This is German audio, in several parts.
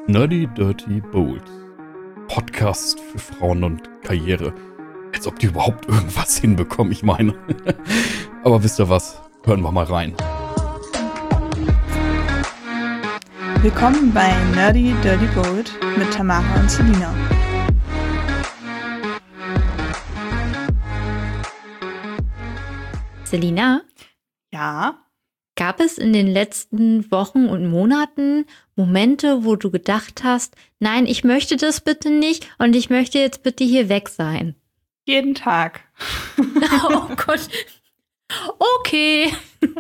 Nerdy Dirty Bold. Podcast für Frauen und Karriere. Als ob die überhaupt irgendwas hinbekommen, ich meine. Aber wisst ihr was? Hören wir mal rein. Willkommen bei Nerdy Dirty Bold mit Tamara und Selina. Selina? Ja? Gab es in den letzten Wochen und Monaten Momente, wo du gedacht hast, nein, ich möchte das bitte nicht und ich möchte jetzt bitte hier weg sein? Jeden Tag. Oh Gott. Okay.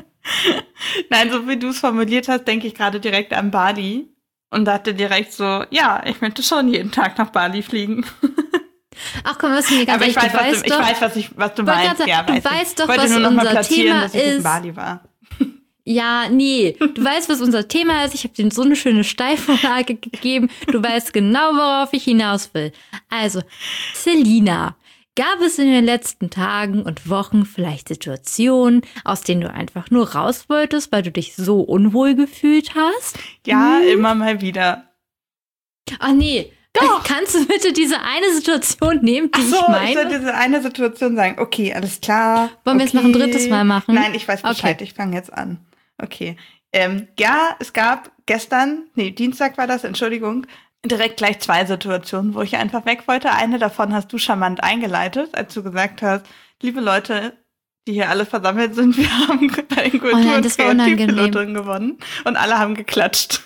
Nein, so wie du es formuliert hast, denke ich gerade direkt an Bali und dachte direkt so, ja, ich möchte schon jeden Tag nach Bali fliegen. Ach komm, was mir ganz aber ich weiß, was du meinst. Ja, du weißt doch, was unser Thema ist. Dass ich in Bali war. Ja, nee. Du weißt, was unser Thema ist. Ich habe dir so eine schöne Steilvorlage gegeben. Du weißt genau, worauf ich hinaus will. Also, Selina, gab es in den letzten Tagen und Wochen vielleicht Situationen, aus denen du einfach nur raus wolltest, weil du dich so unwohl gefühlt hast? Ja, immer mal wieder. Ach nee. Doch. Kannst du bitte diese eine Situation nehmen, die ich meine? Ich soll diese eine Situation sagen. Okay, alles klar. Wollen wir es noch ein drittes Mal machen? Nein, ich weiß Bescheid. Okay. Ich fange jetzt an. Okay. Ja, es gab Dienstag war das, Entschuldigung, direkt gleich 2 Situationen, wo ich einfach weg wollte. Eine davon hast du charmant eingeleitet, als du gesagt hast, liebe Leute, die hier alle versammelt sind, wir haben bei den Kultur- und Kreativpiloten gewonnen und alle haben geklatscht.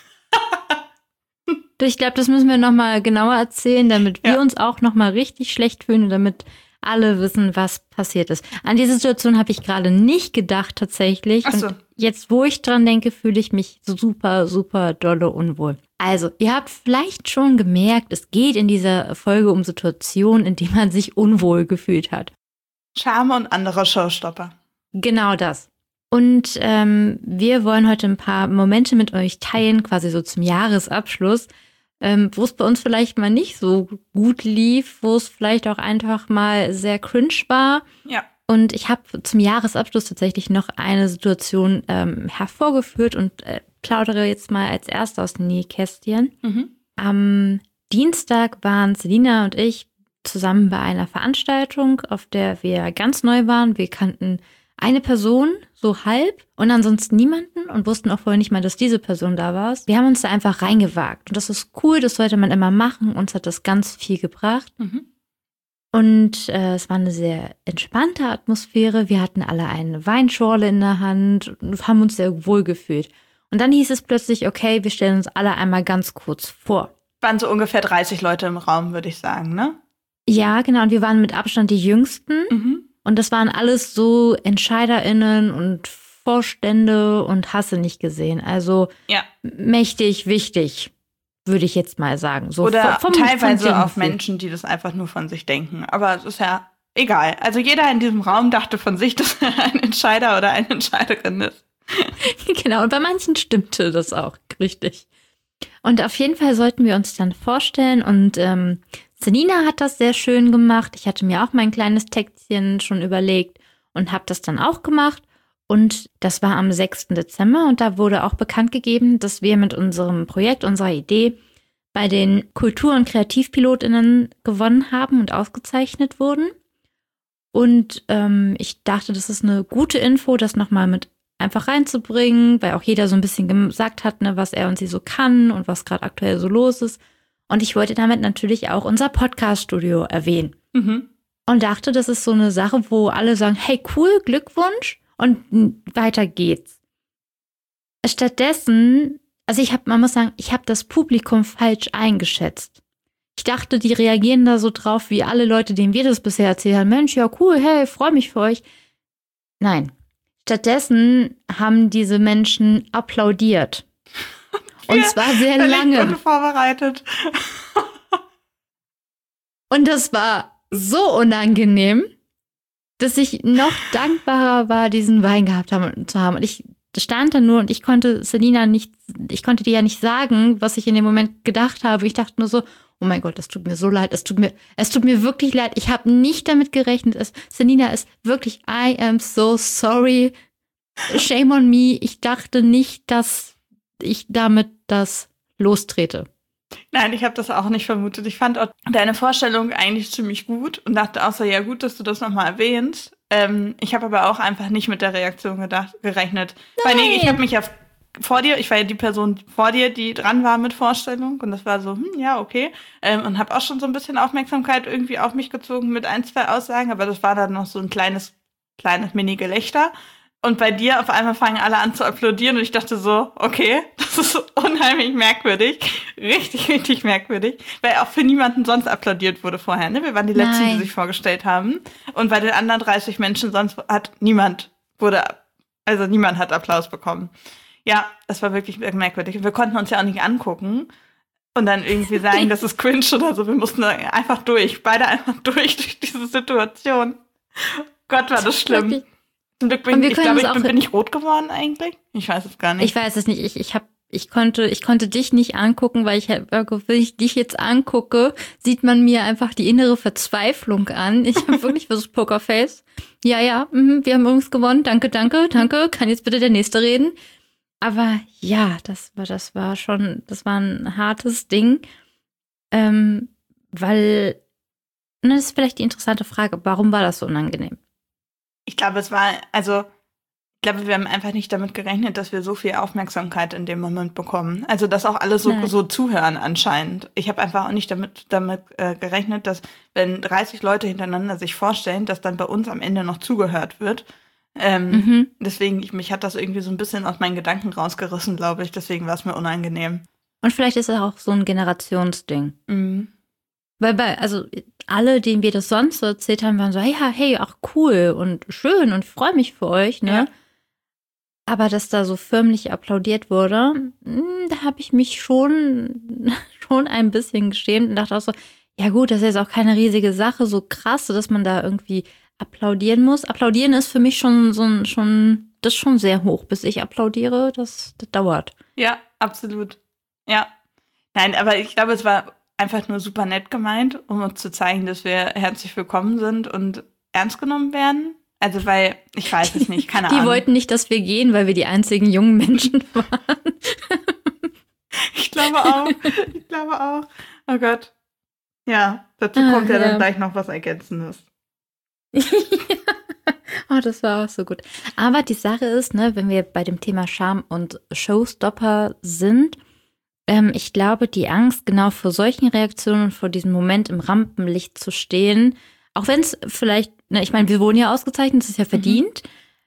Ich glaube, das müssen wir nochmal genauer erzählen, damit wir uns auch nochmal richtig schlecht fühlen und damit alle wissen, was passiert ist. An diese Situation habe ich gerade nicht gedacht tatsächlich. Ach so. Und jetzt, wo ich dran denke, fühle ich mich super, super dolle unwohl. Also, ihr habt vielleicht schon gemerkt, es geht in dieser Folge um Situationen, in denen man sich unwohl gefühlt hat. Charme und andere Showstopper. Genau das. Und wir wollen heute ein paar Momente mit euch teilen, quasi so zum Jahresabschluss, wo es bei uns vielleicht mal nicht so gut lief, wo es vielleicht auch einfach mal sehr cringe war. Ja. Und ich habe zum Jahresabschluss tatsächlich noch eine Situation hervorgeführt und plaudere jetzt mal als Erste aus den Nähkästchen. Mhm. Am Dienstag waren Selina und ich zusammen bei einer Veranstaltung, auf der wir ganz neu waren. Wir kannten eine Person, so halb, und ansonsten niemanden und wussten auch vorher nicht mal, dass diese Person da war. Wir haben uns da einfach reingewagt. Und das ist cool, das sollte man immer machen. Uns hat das ganz viel gebracht. Mhm. Und es war eine sehr entspannte Atmosphäre. Wir hatten alle eine Weinschorle in der Hand und haben uns sehr wohl gefühlt. Und dann hieß es plötzlich, okay, wir stellen uns alle einmal ganz kurz vor. Waren so ungefähr 30 Leute im Raum, würde ich sagen, ne? Ja, genau. Und wir waren mit Abstand die Jüngsten. Mhm. Und das waren alles so EntscheiderInnen und Vorstände und hast du nicht gesehen. Also mächtig, wichtig, würde ich jetzt mal sagen. So oder teilweise auch Gefühl. Menschen, die das einfach nur von sich denken. Aber es ist ja egal. Also jeder in diesem Raum dachte von sich, dass er ein Entscheider oder eine Entscheiderin ist. Genau, und bei manchen stimmte das auch, richtig. Und auf jeden Fall sollten wir uns dann vorstellen und Selina hat das sehr schön gemacht. Ich hatte mir auch mein kleines Textchen schon überlegt und habe das dann auch gemacht. Und das war am 6. Dezember und da wurde auch bekannt gegeben, dass wir mit unserem Projekt, unserer Idee bei den Kultur- und KreativpilotInnen gewonnen haben und ausgezeichnet wurden. Und ich dachte, das ist eine gute Info, das nochmal mit einfach reinzubringen, weil auch jeder so ein bisschen gesagt hat, ne, was er und sie so kann und was gerade aktuell so los ist. Und ich wollte damit natürlich auch unser Podcast-Studio erwähnen. Mhm. Und dachte, das ist so eine Sache, wo alle sagen, hey, cool, Glückwunsch und weiter geht's. Stattdessen, also man muss sagen, ich habe das Publikum falsch eingeschätzt. Ich dachte, die reagieren da so drauf, wie alle Leute, denen wir das bisher erzählt haben. Mensch, ja cool, hey, freue mich für euch. Nein. Stattdessen haben diese Menschen applaudiert. Und zwar sehr lange. Unvorbereitet. Und das war so unangenehm, dass ich noch dankbarer war, diesen Wein gehabt zu haben. Und ich stand da nur und ich konnte dir ja nicht sagen, was ich in dem Moment gedacht habe. Ich dachte nur so, oh mein Gott, das tut mir so leid. Es tut mir wirklich leid. Ich habe nicht damit gerechnet. Selina ist wirklich, I am so sorry. Shame on me. Ich dachte nicht, dass ich damit das lostrete. Nein, ich habe das auch nicht vermutet. Ich fand auch deine Vorstellung eigentlich ziemlich gut und dachte auch so, ja gut, dass du das nochmal erwähnst. Ich habe aber auch einfach nicht mit der Reaktion gerechnet. Weil ich habe mich ja vor dir, ich war ja die Person vor dir, die dran war mit Vorstellung und das war so, ja, okay. Und habe auch schon so ein bisschen Aufmerksamkeit irgendwie auf mich gezogen mit 1, 2 Aussagen, aber das war dann noch so ein kleines Mini-Gelächter. Und bei dir auf einmal fangen alle an zu applaudieren und ich dachte so, okay, das ist unheimlich merkwürdig. Richtig, richtig merkwürdig. Weil auch für niemanden sonst applaudiert wurde vorher, ne? Wir waren die Letzten, die sich vorgestellt haben. Und bei den anderen 30 Menschen sonst hat niemand hat Applaus bekommen. Ja, das war wirklich merkwürdig. Wir konnten uns ja auch nicht angucken und dann irgendwie sagen, das ist cringe oder so. Wir mussten einfach beide einfach durch diese Situation. Gott, war das schlimm. Wirklich? Zum Glück bin ich rot geworden eigentlich? Ich weiß es gar nicht. Ich weiß es nicht. Ich konnte dich nicht angucken, weil wenn ich dich jetzt angucke, sieht man mir einfach die innere Verzweiflung an. Ich habe wirklich versucht, Pokerface. Ja, wir haben übrigens gewonnen. Danke. Kann jetzt bitte der Nächste reden? Aber ja, das war ein hartes Ding. Weil, das ist vielleicht die interessante Frage, warum war das so unangenehm? Ich glaube, wir haben einfach nicht damit gerechnet, dass wir so viel Aufmerksamkeit in dem Moment bekommen. Also, dass auch alle so zuhören anscheinend. Ich habe einfach auch nicht damit gerechnet, dass, wenn 30 Leute hintereinander sich vorstellen, dass dann bei uns am Ende noch zugehört wird. Deswegen, mich hat das irgendwie so ein bisschen aus meinen Gedanken rausgerissen, glaube ich. Deswegen war es mir unangenehm. Und vielleicht ist es auch so ein Generationsding. Weil alle, denen wir das sonst so erzählt haben, waren so, ja, hey, ach cool und schön und freue mich für euch, ne? Ja. Aber dass da so förmlich applaudiert wurde, da habe ich mich schon ein bisschen geschämt und dachte auch so, ja gut, das ist jetzt auch keine riesige Sache, so krass, dass man da irgendwie applaudieren muss. Applaudieren ist für mich schon sehr hoch. Bis ich applaudiere, das dauert. Ja, absolut. Ja. Nein, aber ich glaube, es war einfach nur super nett gemeint, um uns zu zeigen, dass wir herzlich willkommen sind und ernst genommen werden. Also, weil, ich weiß es nicht, keine Ahnung. Die wollten nicht, dass wir gehen, weil wir die einzigen jungen Menschen waren. Ich glaube auch. Oh Gott. Ja, dazu kommt ja dann gleich noch was Ergänzendes. Oh, das war auch so gut. Aber die Sache ist, ne, wenn wir bei dem Thema Scham und Showstopper sind, ich glaube, die Angst, genau vor solchen Reaktionen, vor diesem Moment im Rampenlicht zu stehen, auch wenn es vielleicht, ne, ich meine, wir wurden ja ausgezeichnet, das ist ja verdient,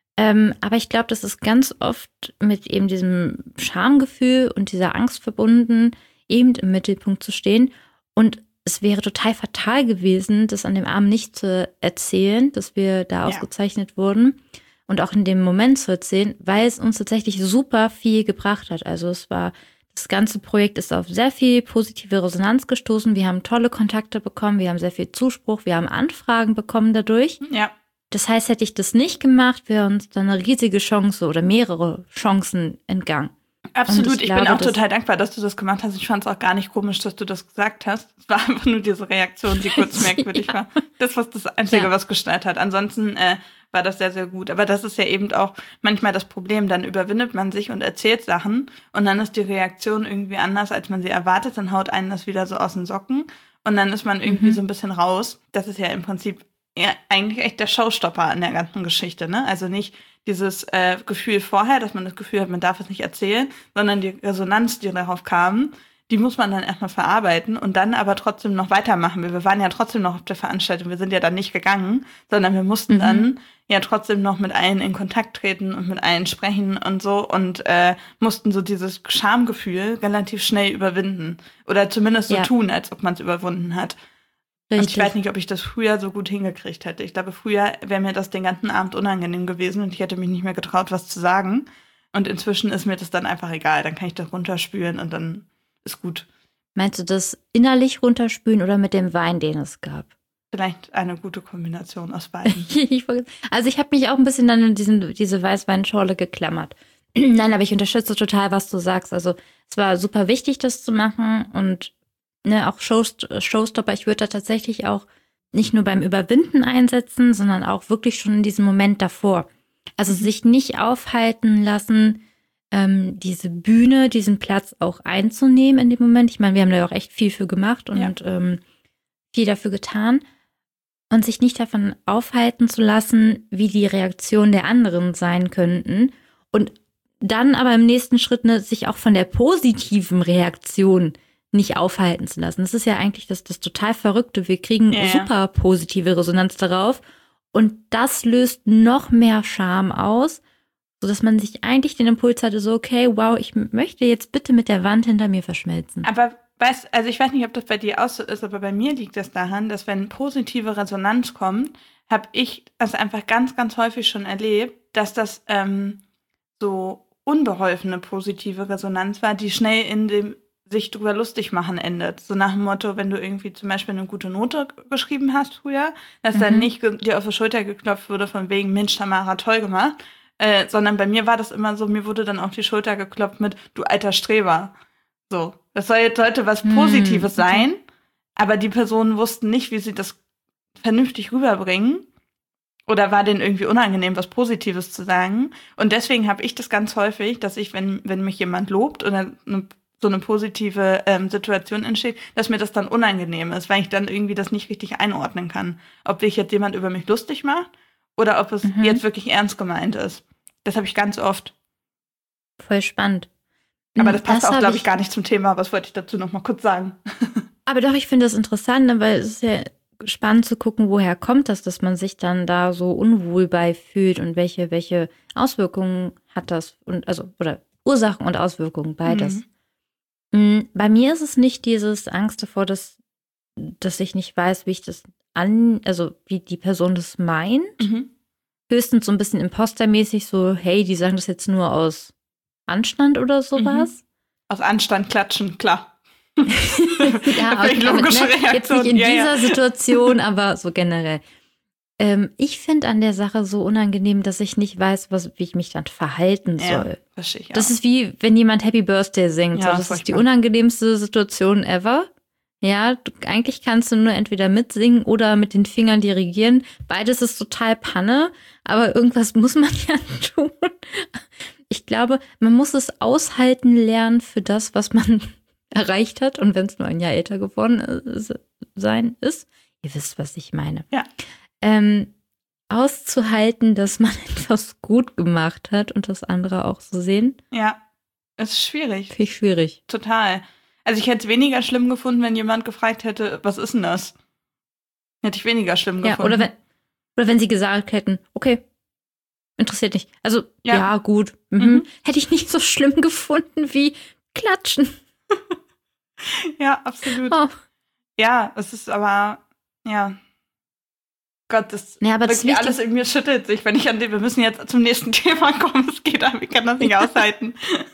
aber ich glaube, das ist ganz oft mit eben diesem Schamgefühl und dieser Angst verbunden, eben im Mittelpunkt zu stehen. Und es wäre total fatal gewesen, das an dem Abend nicht zu erzählen, dass wir da ausgezeichnet wurden und auch in dem Moment zu erzählen, weil es uns tatsächlich super viel gebracht hat. Also das ganze Projekt ist auf sehr viel positive Resonanz gestoßen. Wir haben tolle Kontakte bekommen, wir haben sehr viel Zuspruch, wir haben Anfragen bekommen dadurch. Ja. Das heißt, hätte ich das nicht gemacht, wäre uns dann eine riesige Chance oder mehrere Chancen entgangen. Absolut, ich bin auch total dankbar, dass du das gemacht hast. Ich fand es auch gar nicht komisch, dass du das gesagt hast. Es war einfach nur diese Reaktion, die kurz merkwürdig war. Das war das Einzige, was gestört hat. Ansonsten war das sehr, sehr gut. Aber das ist ja eben auch manchmal das Problem. Dann überwindet man sich und erzählt Sachen und dann ist die Reaktion irgendwie anders, als man sie erwartet. Dann haut einen das wieder so aus den Socken und dann ist man irgendwie so ein bisschen raus. Das ist ja im Prinzip eigentlich echt der Showstopper an der ganzen Geschichte, ne? Also nicht dieses Gefühl vorher, dass man das Gefühl hat, man darf es nicht erzählen, sondern die Resonanz, die darauf kam, die muss man dann erstmal verarbeiten und dann aber trotzdem noch weitermachen. Wir waren ja trotzdem noch auf der Veranstaltung, wir sind ja dann nicht gegangen, sondern wir mussten dann ja trotzdem noch mit allen in Kontakt treten und mit allen sprechen und so und mussten so dieses Schamgefühl relativ schnell überwinden oder zumindest so tun, als ob man es überwunden hat. Richtig. Und ich weiß nicht, ob ich das früher so gut hingekriegt hätte. Ich glaube, früher wäre mir das den ganzen Abend unangenehm gewesen und ich hätte mich nicht mehr getraut, was zu sagen. Und inzwischen ist mir das dann einfach egal. Dann kann ich das runterspülen und dann ist gut. Meinst du das innerlich runterspülen oder mit dem Wein, den es gab? Vielleicht eine gute Kombination aus beiden. Also ich habe mich auch ein bisschen dann in diese Weißweinschorle geklammert. Nein, aber ich unterstütze total, was du sagst. Also es war super wichtig, das zu machen und auch Showstopper, ich würde da tatsächlich auch nicht nur beim Überwinden einsetzen, sondern auch wirklich schon in diesem Moment davor. Also sich nicht aufhalten lassen diese Bühne, diesen Platz auch einzunehmen in dem Moment. Ich meine, wir haben da ja auch echt viel für gemacht und viel dafür getan. Und sich nicht davon aufhalten zu lassen, wie die Reaktionen der anderen sein könnten. Und dann aber im nächsten Schritt sich auch von der positiven Reaktion nicht aufhalten zu lassen. Das ist ja eigentlich das total Verrückte. Wir kriegen super positive Resonanz darauf. Und das löst noch mehr Scham aus, sodass man sich eigentlich den Impuls hatte, so, okay, wow, ich möchte jetzt bitte mit der Wand hinter mir verschmelzen. Aber also ich weiß nicht, ob das bei dir auch so ist, aber bei mir liegt das daran, dass wenn positive Resonanz kommt, habe ich das einfach ganz, ganz häufig schon erlebt, dass das so unbeholfene positive Resonanz war, die schnell in dem sich drüber lustig machen endet. So nach dem Motto, wenn du irgendwie zum Beispiel eine gute Note geschrieben hast früher, dass dann nicht dir auf die Schulter geklopft wurde von wegen, Mensch, Tamara, toll gemacht, sondern bei mir war das immer so, mir wurde dann auf die Schulter geklopft mit, du alter Streber. So, das sollte was Positives sein, aber die Personen wussten nicht, wie sie das vernünftig rüberbringen oder war denen irgendwie unangenehm, was Positives zu sagen. Und deswegen habe ich das ganz häufig, dass ich, wenn mich jemand lobt oder so eine positive Situation entsteht, dass mir das dann unangenehm ist, weil ich dann irgendwie das nicht richtig einordnen kann. Ob sich jetzt jemand über mich lustig macht oder ob es jetzt wirklich ernst gemeint ist. Das habe ich ganz oft. Voll spannend. Aber das passt auch, glaube ich, gar nicht zum Thema. Was wollte ich dazu noch mal kurz sagen? Aber doch, ich finde das interessant, weil es ist ja spannend zu gucken, woher kommt das, dass man sich dann da so unwohl bei fühlt und welche Auswirkungen hat das oder Ursachen und Auswirkungen beides. Bei mir ist es nicht dieses Angst davor, dass ich nicht weiß, wie ich das wie die Person das meint. Höchstens so ein bisschen impostermäßig, so, hey, die sagen das jetzt nur aus Anstand oder sowas. Aus Anstand klatschen, klar. Ja, logische Reaktion. Jetzt nicht in dieser Situation, aber so generell. Ich finde an der Sache so unangenehm, dass ich nicht weiß, wie ich mich dann verhalten soll. Verstehe ich auch. Das ist wie, wenn jemand Happy Birthday singt. Ja, so, das ist die unangenehmste Situation ever. Ja, eigentlich kannst du nur entweder mitsingen oder mit den Fingern dirigieren. Beides ist total Panne, aber irgendwas muss man ja tun. Ich glaube, man muss es aushalten lernen für das, was man erreicht hat. Und wenn es nur ein Jahr älter geworden ist. Ihr wisst, was ich meine. Ja. Auszuhalten, dass man etwas gut gemacht hat und das andere auch so sehen. Ja, es ist schwierig. Finde ich schwierig. Total. Also ich hätte es weniger schlimm gefunden, wenn jemand gefragt hätte, was ist denn das? Hätte ich weniger schlimm gefunden. Oder wenn sie gesagt hätten, okay, interessiert nicht. Also, ja gut. Hätte ich nicht so schlimm gefunden wie klatschen. Ja, absolut. Oh. Ja, es ist aber, Gott, das wirklich alles in mir schüttelt sich, wenn ich wir müssen jetzt zum nächsten Thema kommen. Es geht an, ich kann das nicht aushalten.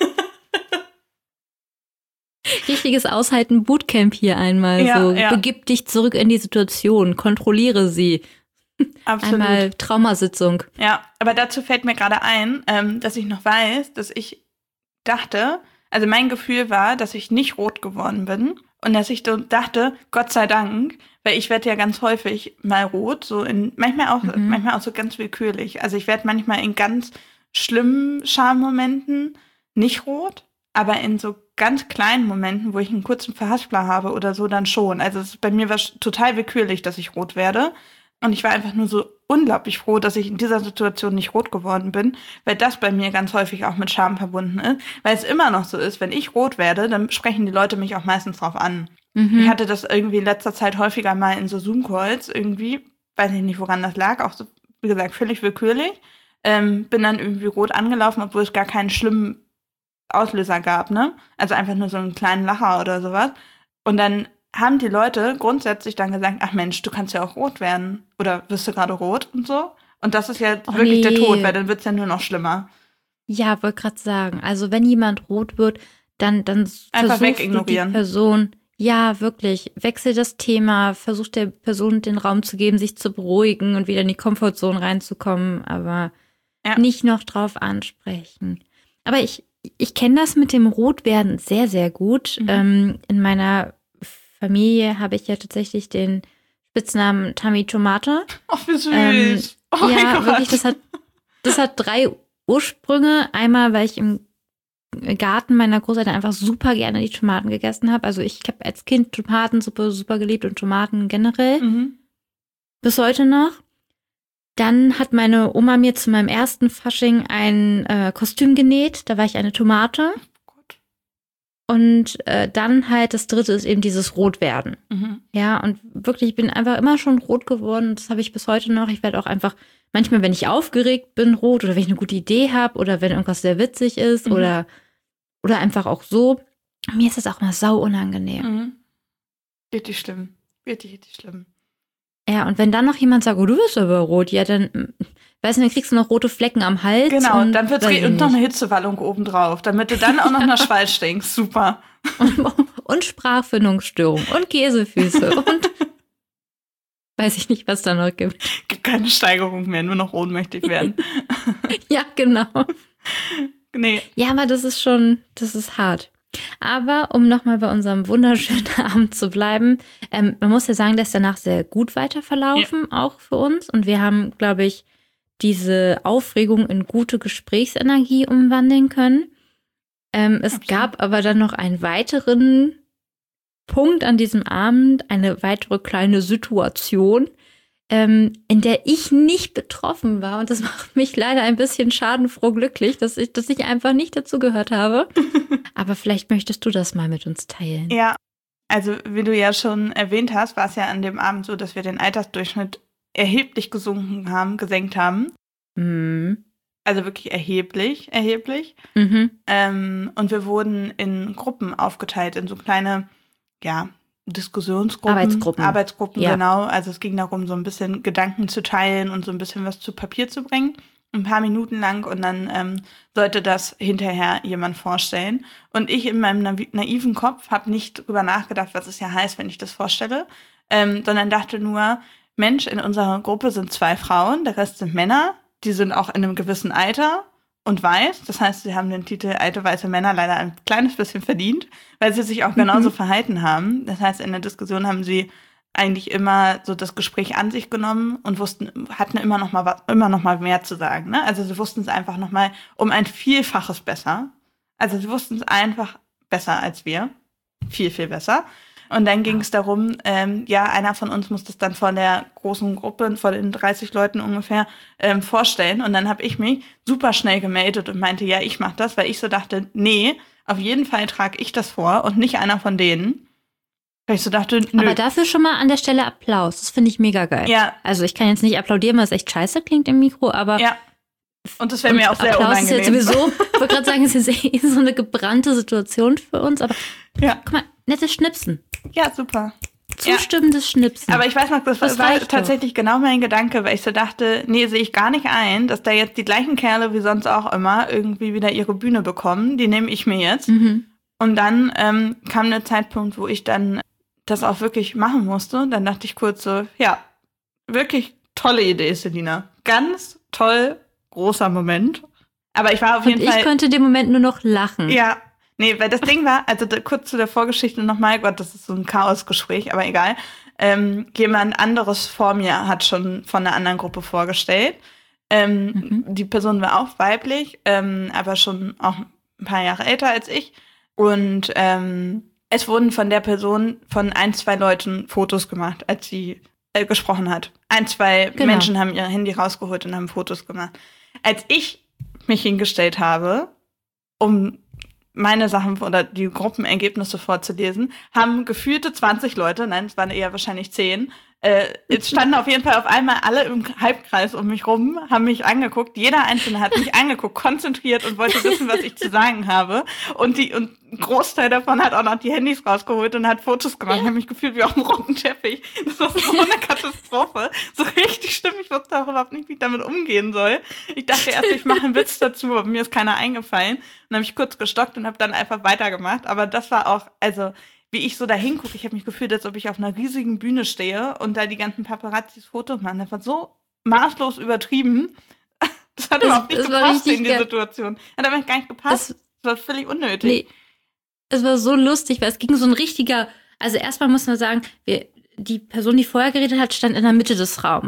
Richtiges Aushalten Bootcamp hier einmal. Begib dich zurück in die Situation, kontrolliere sie. Absolut. Einmal Traumasitzung. Ja, aber dazu fällt mir gerade ein, dass ich noch weiß, dass ich dachte, also mein Gefühl war, dass ich nicht rot geworden bin und dass ich dachte, Gott sei Dank, weil ich werde ja ganz häufig mal rot, manchmal auch so ganz willkürlich. Also ich werde manchmal in ganz schlimmen Schammomenten nicht rot, aber in so ganz kleinen Momenten, wo ich einen kurzen Verhaspler habe oder so, dann schon. Also bei mir war es total willkürlich, dass ich rot werde. Und ich war einfach nur so unglaublich froh, dass ich in dieser Situation nicht rot geworden bin, weil das bei mir ganz häufig auch mit Scham verbunden ist. Weil es immer noch so ist, wenn ich rot werde, dann sprechen die Leute mich auch meistens drauf an. Ich hatte das irgendwie in letzter Zeit häufiger mal in so Zoom-Calls irgendwie, weiß ich nicht, woran das lag, auch so, wie gesagt, völlig willkürlich. Bin dann irgendwie rot angelaufen, obwohl es gar keinen schlimmen Auslöser gab, ne? Also einfach nur so einen kleinen Lacher oder sowas. Und dann haben die Leute grundsätzlich dann gesagt, ach Mensch, du kannst ja auch rot werden. Oder wirst du gerade rot und so? Und das ist ja wirklich der Tod, weil dann wird's ja nur noch schlimmer. Ja, wollte gerade sagen. Also wenn jemand rot wird, dann einfach wegignorieren. Die Person, ja, wirklich, wechsel das Thema, versuch der Person den Raum zu geben, sich zu beruhigen und wieder in die Comfortzone reinzukommen, aber nicht noch drauf ansprechen. Aber ich kenne das mit dem Rotwerden sehr, sehr gut. In meiner Familie habe ich ja tatsächlich den Spitznamen Tammy Tomate. Ach, wie süß. Oh ja, wirklich, das hat 3 Ursprünge. Einmal, weil ich im Garten meiner Großeltern einfach super gerne die Tomaten gegessen habe. Also ich habe als Kind Tomatensuppe super geliebt und Tomaten generell. Bis heute noch. Dann hat meine Oma mir zu meinem ersten Fasching ein Kostüm genäht. Da war ich eine Tomate. Und dann halt das dritte ist eben dieses Rotwerden. Ja, und wirklich, ich bin einfach immer schon rot geworden. Das habe ich bis heute noch. Ich werde auch einfach manchmal, wenn ich aufgeregt bin, rot oder wenn ich eine gute Idee habe oder wenn irgendwas sehr witzig ist oder einfach auch so. Mir ist das auch immer sau unangenehm. Richtig schlimm. Richtig schlimm. Ja, und wenn dann noch jemand sagt, oh, du bist aber rot, ja, dann, weißt du, dann kriegst du noch rote Flecken am Hals. Genau, und dann wird's und noch eine Hitzewallung obendrauf, damit du dann auch noch nach Schweiß stinkst. Super. Und Sprachfindungsstörung und Käsefüße und weiß ich nicht, was da noch gibt. Gibt keine Steigerung mehr, nur noch ohnmächtig werden. Ja, genau. Nee. Ja, aber das ist hart. Aber um nochmal bei unserem wunderschönen Abend zu bleiben, man muss ja sagen, der ist danach sehr gut weiter verlaufen, auch für uns. Und wir haben, glaube ich, diese Aufregung in gute Gesprächsenergie umwandeln können. Es gab aber dann noch einen weiteren Punkt an diesem Abend, eine weitere kleine Situation, in der ich nicht betroffen war. Und das macht mich leider ein bisschen schadenfroh glücklich, dass ich einfach nicht dazu gehört habe. Aber vielleicht möchtest du das mal mit uns teilen. Ja, also wie du ja schon erwähnt hast, war es ja an dem Abend so, dass wir den Altersdurchschnitt erheblich gesenkt haben. Also wirklich erheblich. Und wir wurden in Gruppen aufgeteilt, in so kleine, Diskussionsgruppen. Arbeitsgruppen, ja. Genau. Also es ging darum, so ein bisschen Gedanken zu teilen und so ein bisschen was zu Papier zu bringen. Ein paar Minuten lang und dann sollte das hinterher jemand vorstellen. Und ich in meinem naiven Kopf habe nicht drüber nachgedacht, was es ja heißt, wenn ich das vorstelle, sondern dachte nur, Mensch, in unserer Gruppe sind 2 Frauen, der Rest sind Männer, die sind auch in einem gewissen Alter und weiß. Das heißt, sie haben den Titel alte weiße Männer leider ein kleines bisschen verdient, weil sie sich auch genauso verhalten haben. Das heißt, in der Diskussion haben sie eigentlich immer so das Gespräch an sich genommen und hatten immer noch mal mehr zu sagen. Ne? Also sie wussten es einfach noch mal um ein Vielfaches besser. Also sie wussten es einfach besser als wir. Viel, viel besser. Und dann ging es darum, einer von uns muss das dann vor der großen Gruppe, vor den 30 Leuten ungefähr, vorstellen. Und dann habe ich mich super schnell gemeldet und meinte, ja, ich mache das, weil ich so dachte, nee, auf jeden Fall trage ich das vor und nicht einer von denen. Weil ich so dachte, nö. Aber dafür schon mal an der Stelle Applaus. Das finde ich mega geil. Ja. Also ich kann jetzt nicht applaudieren, weil es echt scheiße klingt im Mikro, aber... Ja. Und das wäre mir auch sehr Applaus unangenehm. Ist jetzt sowieso, ich wollte gerade sagen, es ist so eine gebrannte Situation für uns, aber guck mal, nettes Schnipsen. Ja, super. Zustimmendes Schnipsen. Aber ich weiß noch, das war tatsächlich genau mein Gedanke, weil ich so dachte, nee, sehe ich gar nicht ein, dass da jetzt die gleichen Kerle wie sonst auch immer irgendwie wieder ihre Bühne bekommen. Die nehme ich mir jetzt. Und dann kam der Zeitpunkt, wo ich dann das auch wirklich machen musste. Dann dachte ich kurz so, ja, wirklich tolle Idee, Selina. Ganz toll, großer Moment. Aber ich war auf jeden Fall... ich konnte dem Moment nur noch lachen. Ja, nee, weil das Ding war, also kurz zu der Vorgeschichte nochmal, Gott, das ist so ein Chaosgespräch, aber egal. Jemand anderes vor mir hat schon von einer anderen Gruppe vorgestellt. Die Person war auch weiblich, aber schon auch ein paar Jahre älter als ich. Und es wurden von der Person von 1, 2 Leuten Fotos gemacht, als sie gesprochen hat. 1, 2 Menschen haben ihr Handy rausgeholt und haben Fotos gemacht. Als ich mich hingestellt habe, um meine Sachen oder die Gruppenergebnisse vorzulesen, haben gefühlte 20 Leute, nein, es waren eher wahrscheinlich 10, jetzt standen auf jeden Fall auf einmal alle im Halbkreis um mich rum, haben mich angeguckt. Jeder Einzelne hat mich angeguckt, konzentriert und wollte wissen, was ich zu sagen habe. Und ein Großteil davon hat auch noch die Handys rausgeholt und hat Fotos gemacht. Ich habe mich gefühlt wie auf dem roten Teppich. Das war so eine Katastrophe. So richtig schlimm. Ich wusste auch überhaupt nicht, wie ich damit umgehen soll. Ich dachte erst, ich mache einen Witz dazu, aber mir ist keiner eingefallen. Und dann habe ich kurz gestockt und habe dann einfach weitergemacht. Aber das war auch, also wie ich so da hingucke, ich habe mich gefühlt, als ob ich auf einer riesigen Bühne stehe und da die ganzen Paparazzis Fotos machen. Das war so maßlos übertrieben. Das hat überhaupt nicht gepasst in die Situation. Hat aber gar nicht gepasst. Das war völlig unnötig. Nee, es war so lustig, weil es ging so ein richtiger, also erstmal muss man sagen, die Person, die vorher geredet hat, stand in der Mitte des Raums.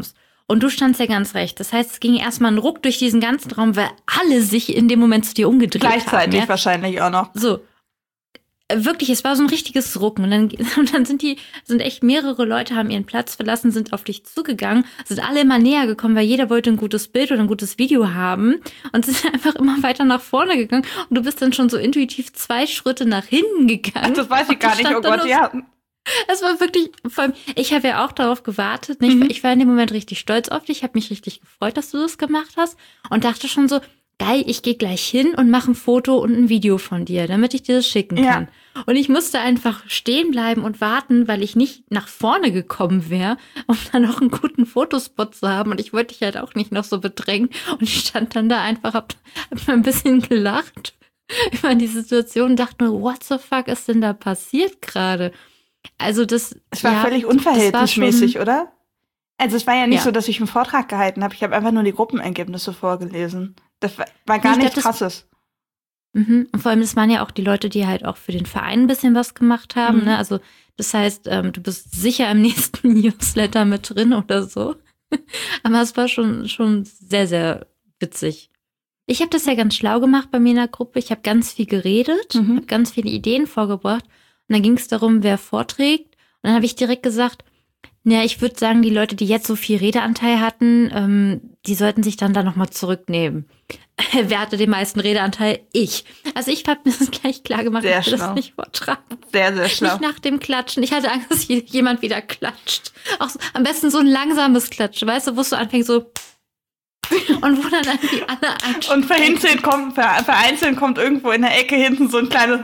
Und du standst ja ganz rechts. Das heißt, es ging erstmal ein Ruck durch diesen ganzen Raum, weil alle sich in dem Moment zu dir umgedreht haben. Gleichzeitig wahrscheinlich auch noch. So. Wirklich, es war so ein richtiges Rucken. Und dann sind echt mehrere Leute, haben ihren Platz verlassen, sind auf dich zugegangen, sind alle immer näher gekommen, weil jeder wollte ein gutes Bild oder ein gutes Video haben und sind einfach immer weiter nach vorne gegangen. Und du bist dann schon so intuitiv 2 Schritte nach hinten gegangen. Ach, das weiß ich gar nicht, oh Gott, ja. Es war wirklich, vor allem, ich habe ja auch darauf gewartet. Ich war in dem Moment richtig stolz auf dich, habe mich richtig gefreut, dass du das gemacht hast und dachte schon so, geil, ich gehe gleich hin und mache ein Foto und ein Video von dir, damit ich dir das schicken kann. Und ich musste einfach stehen bleiben und warten, weil ich nicht nach vorne gekommen wäre, um dann noch einen guten Fotospot zu haben. Und ich wollte dich halt auch nicht noch so bedrängen. Und ich stand dann da einfach, hab ein bisschen gelacht über die Situation und dachte nur, what the fuck ist denn da passiert gerade? Also das war völlig unverhältnismäßig, oder? Also es war ja nicht so, dass ich einen Vortrag gehalten habe. Ich habe einfach nur die Gruppenergebnisse vorgelesen. Das war gar nichts Krasses. Und vor allem, das waren ja auch die Leute, die halt auch für den Verein ein bisschen was gemacht haben. Ne? Also das heißt, du bist sicher im nächsten Newsletter mit drin oder so. Aber es war schon sehr, sehr witzig. Ich habe das ja ganz schlau gemacht bei mir in der Gruppe. Ich habe ganz viel geredet, habe ganz viele Ideen vorgebracht. Und dann ging es darum, wer vorträgt. Und dann habe ich direkt gesagt, ich würde sagen, die Leute, die jetzt so viel Redeanteil hatten, die sollten sich dann da nochmal zurücknehmen. Wer hatte den meisten Redeanteil? Ich. Also ich habe mir das gleich klar gemacht, dass ich das nicht vortragen. Sehr, sehr schlau. Nicht nach dem Klatschen. Ich hatte Angst, dass jemand wieder klatscht. Auch so, am besten so ein langsames Klatschen, weißt du, wo es so anfängt so und wo dann irgendwie alle einsteigen. Und vereinzelt kommt irgendwo in der Ecke hinten so ein kleines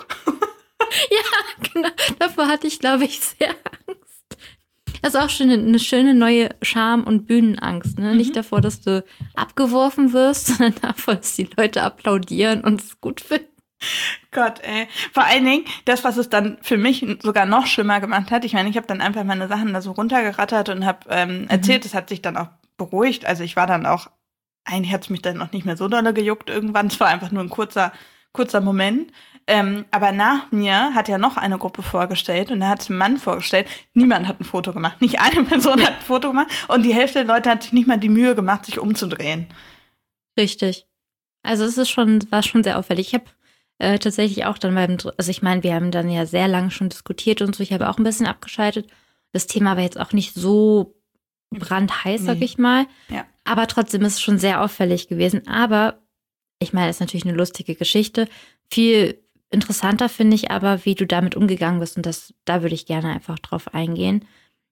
Ja, genau. Davor hatte ich, glaube ich, sehr Angst. Das ist auch schon eine schöne neue Scham- und Bühnenangst. Ne? Nicht davor, dass du abgeworfen wirst, sondern davor, dass die Leute applaudieren und es gut finden. Gott, ey. Vor allen Dingen, das, was es dann für mich sogar noch schlimmer gemacht hat, ich meine, ich habe dann einfach meine Sachen da so runtergerattert und habe erzählt, es hat sich dann auch beruhigt. Also ich war dann auch, eigentlich hat es mich dann noch nicht mehr so dolle gejuckt irgendwann. Es war einfach nur ein kurzer Moment. Aber nach mir hat ja noch eine Gruppe vorgestellt und da hat es einen Mann vorgestellt. Niemand hat ein Foto gemacht. Nicht eine Person hat ein Foto gemacht und die Hälfte der Leute hat sich nicht mal die Mühe gemacht, sich umzudrehen. Richtig. Also es war schon sehr auffällig. Ich habe tatsächlich auch dann also ich meine, wir haben dann ja sehr lange schon diskutiert und so. Ich habe auch ein bisschen abgeschaltet. Das Thema war jetzt auch nicht so brandheiß, sag ich mal. Ja. Aber trotzdem ist es schon sehr auffällig gewesen. Aber ich meine, das ist natürlich eine lustige Geschichte. Viel interessanter finde ich aber, wie du damit umgegangen bist. Und da würde ich gerne einfach drauf eingehen.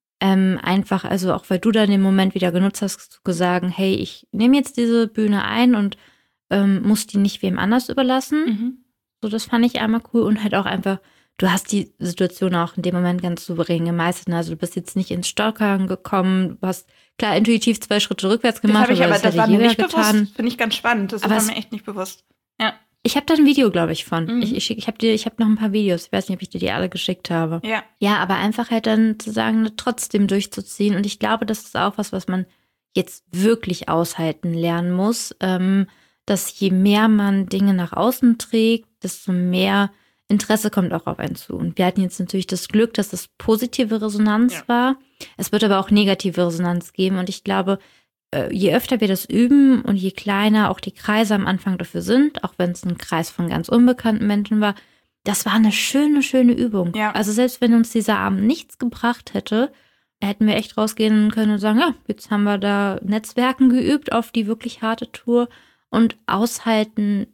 Einfach, also auch weil du dann den Moment wieder genutzt hast, zu sagen, hey, ich nehme jetzt diese Bühne ein und muss die nicht wem anders überlassen. So, das fand ich einmal cool. Und halt auch einfach, du hast die Situation auch in dem Moment ganz souverän gemeistert. Also du bist jetzt nicht ins Stockern gekommen, du hast klar intuitiv 2 Schritte rückwärts gemacht. Das war mir nicht bewusst. Finde ich ganz spannend. Das war mir echt nicht bewusst. Ja. Ich habe da ein Video, glaube ich, von. Ich habe noch ein paar Videos. Ich weiß nicht, ob ich dir die alle geschickt habe. Ja. Ja, aber einfach halt dann zu sagen, trotzdem durchzuziehen. Und ich glaube, das ist auch was man jetzt wirklich aushalten lernen muss. Dass je mehr man Dinge nach außen trägt, desto mehr Interesse kommt auch auf einen zu. Und wir hatten jetzt natürlich das Glück, dass es positive Resonanz war. Es wird aber auch negative Resonanz geben. Und ich glaube, je öfter wir das üben und je kleiner auch die Kreise am Anfang dafür sind, auch wenn es ein Kreis von ganz unbekannten Menschen war, das war eine schöne, schöne Übung. Ja. Also selbst wenn uns dieser Abend nichts gebracht hätte, hätten wir echt rausgehen können und sagen, ja, jetzt haben wir da Netzwerken geübt auf die wirklich harte Tour und aushalten,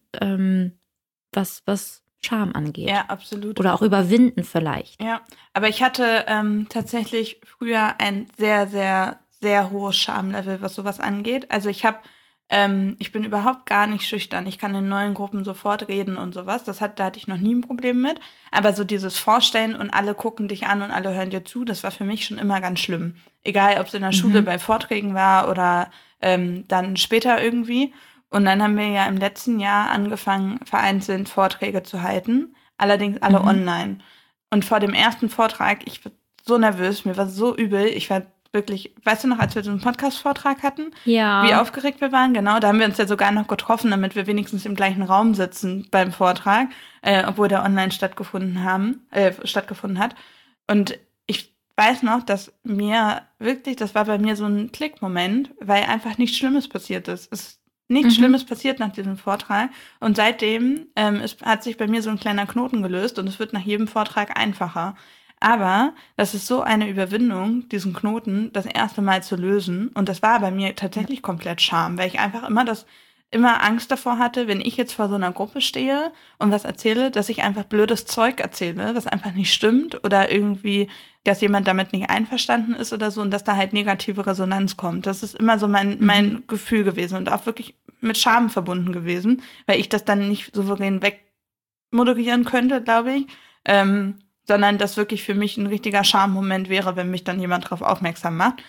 was Charme angeht. Ja, absolut. Oder auch überwinden vielleicht. Ja, aber ich hatte tatsächlich früher ein sehr, sehr, sehr hohes Charmelevel, was sowas angeht. Also ich bin überhaupt gar nicht schüchtern. Ich kann in neuen Gruppen sofort reden und sowas. Da hatte ich noch nie ein Problem mit. Aber so dieses Vorstellen und alle gucken dich an und alle hören dir zu, das war für mich schon immer ganz schlimm. Egal, ob es in der Schule bei Vorträgen war oder dann später irgendwie. Und dann haben wir ja im letzten Jahr angefangen, vereinzelt Vorträge zu halten. Allerdings alle online. Und vor dem ersten Vortrag, ich war so nervös, mir war so übel. Ich war wirklich, weißt du noch, als wir so einen Podcast-Vortrag hatten? Ja. Wie aufgeregt wir waren? Genau, da haben wir uns ja sogar noch getroffen, damit wir wenigstens im gleichen Raum sitzen beim Vortrag, obwohl der online stattgefunden hat. Und ich weiß noch, dass das war bei mir so ein Klickmoment, weil einfach nichts Schlimmes passiert ist. Es ist nichts Schlimmes passiert nach diesem Vortrag. Und seitdem hat sich bei mir so ein kleiner Knoten gelöst und es wird nach jedem Vortrag einfacher. Aber das ist so eine Überwindung, diesen Knoten das erste Mal zu lösen. Und das war bei mir tatsächlich komplett Scham, weil ich einfach immer Angst davor hatte, wenn ich jetzt vor so einer Gruppe stehe und was erzähle, dass ich einfach blödes Zeug erzähle, was einfach nicht stimmt oder irgendwie, dass jemand damit nicht einverstanden ist oder so und dass da halt negative Resonanz kommt. Das ist immer so mein Gefühl gewesen und auch wirklich mit Scham verbunden gewesen, weil ich das dann nicht souverän wegmoderieren könnte, glaube ich, sondern das wirklich für mich ein richtiger Schammoment wäre, wenn mich dann jemand darauf aufmerksam macht.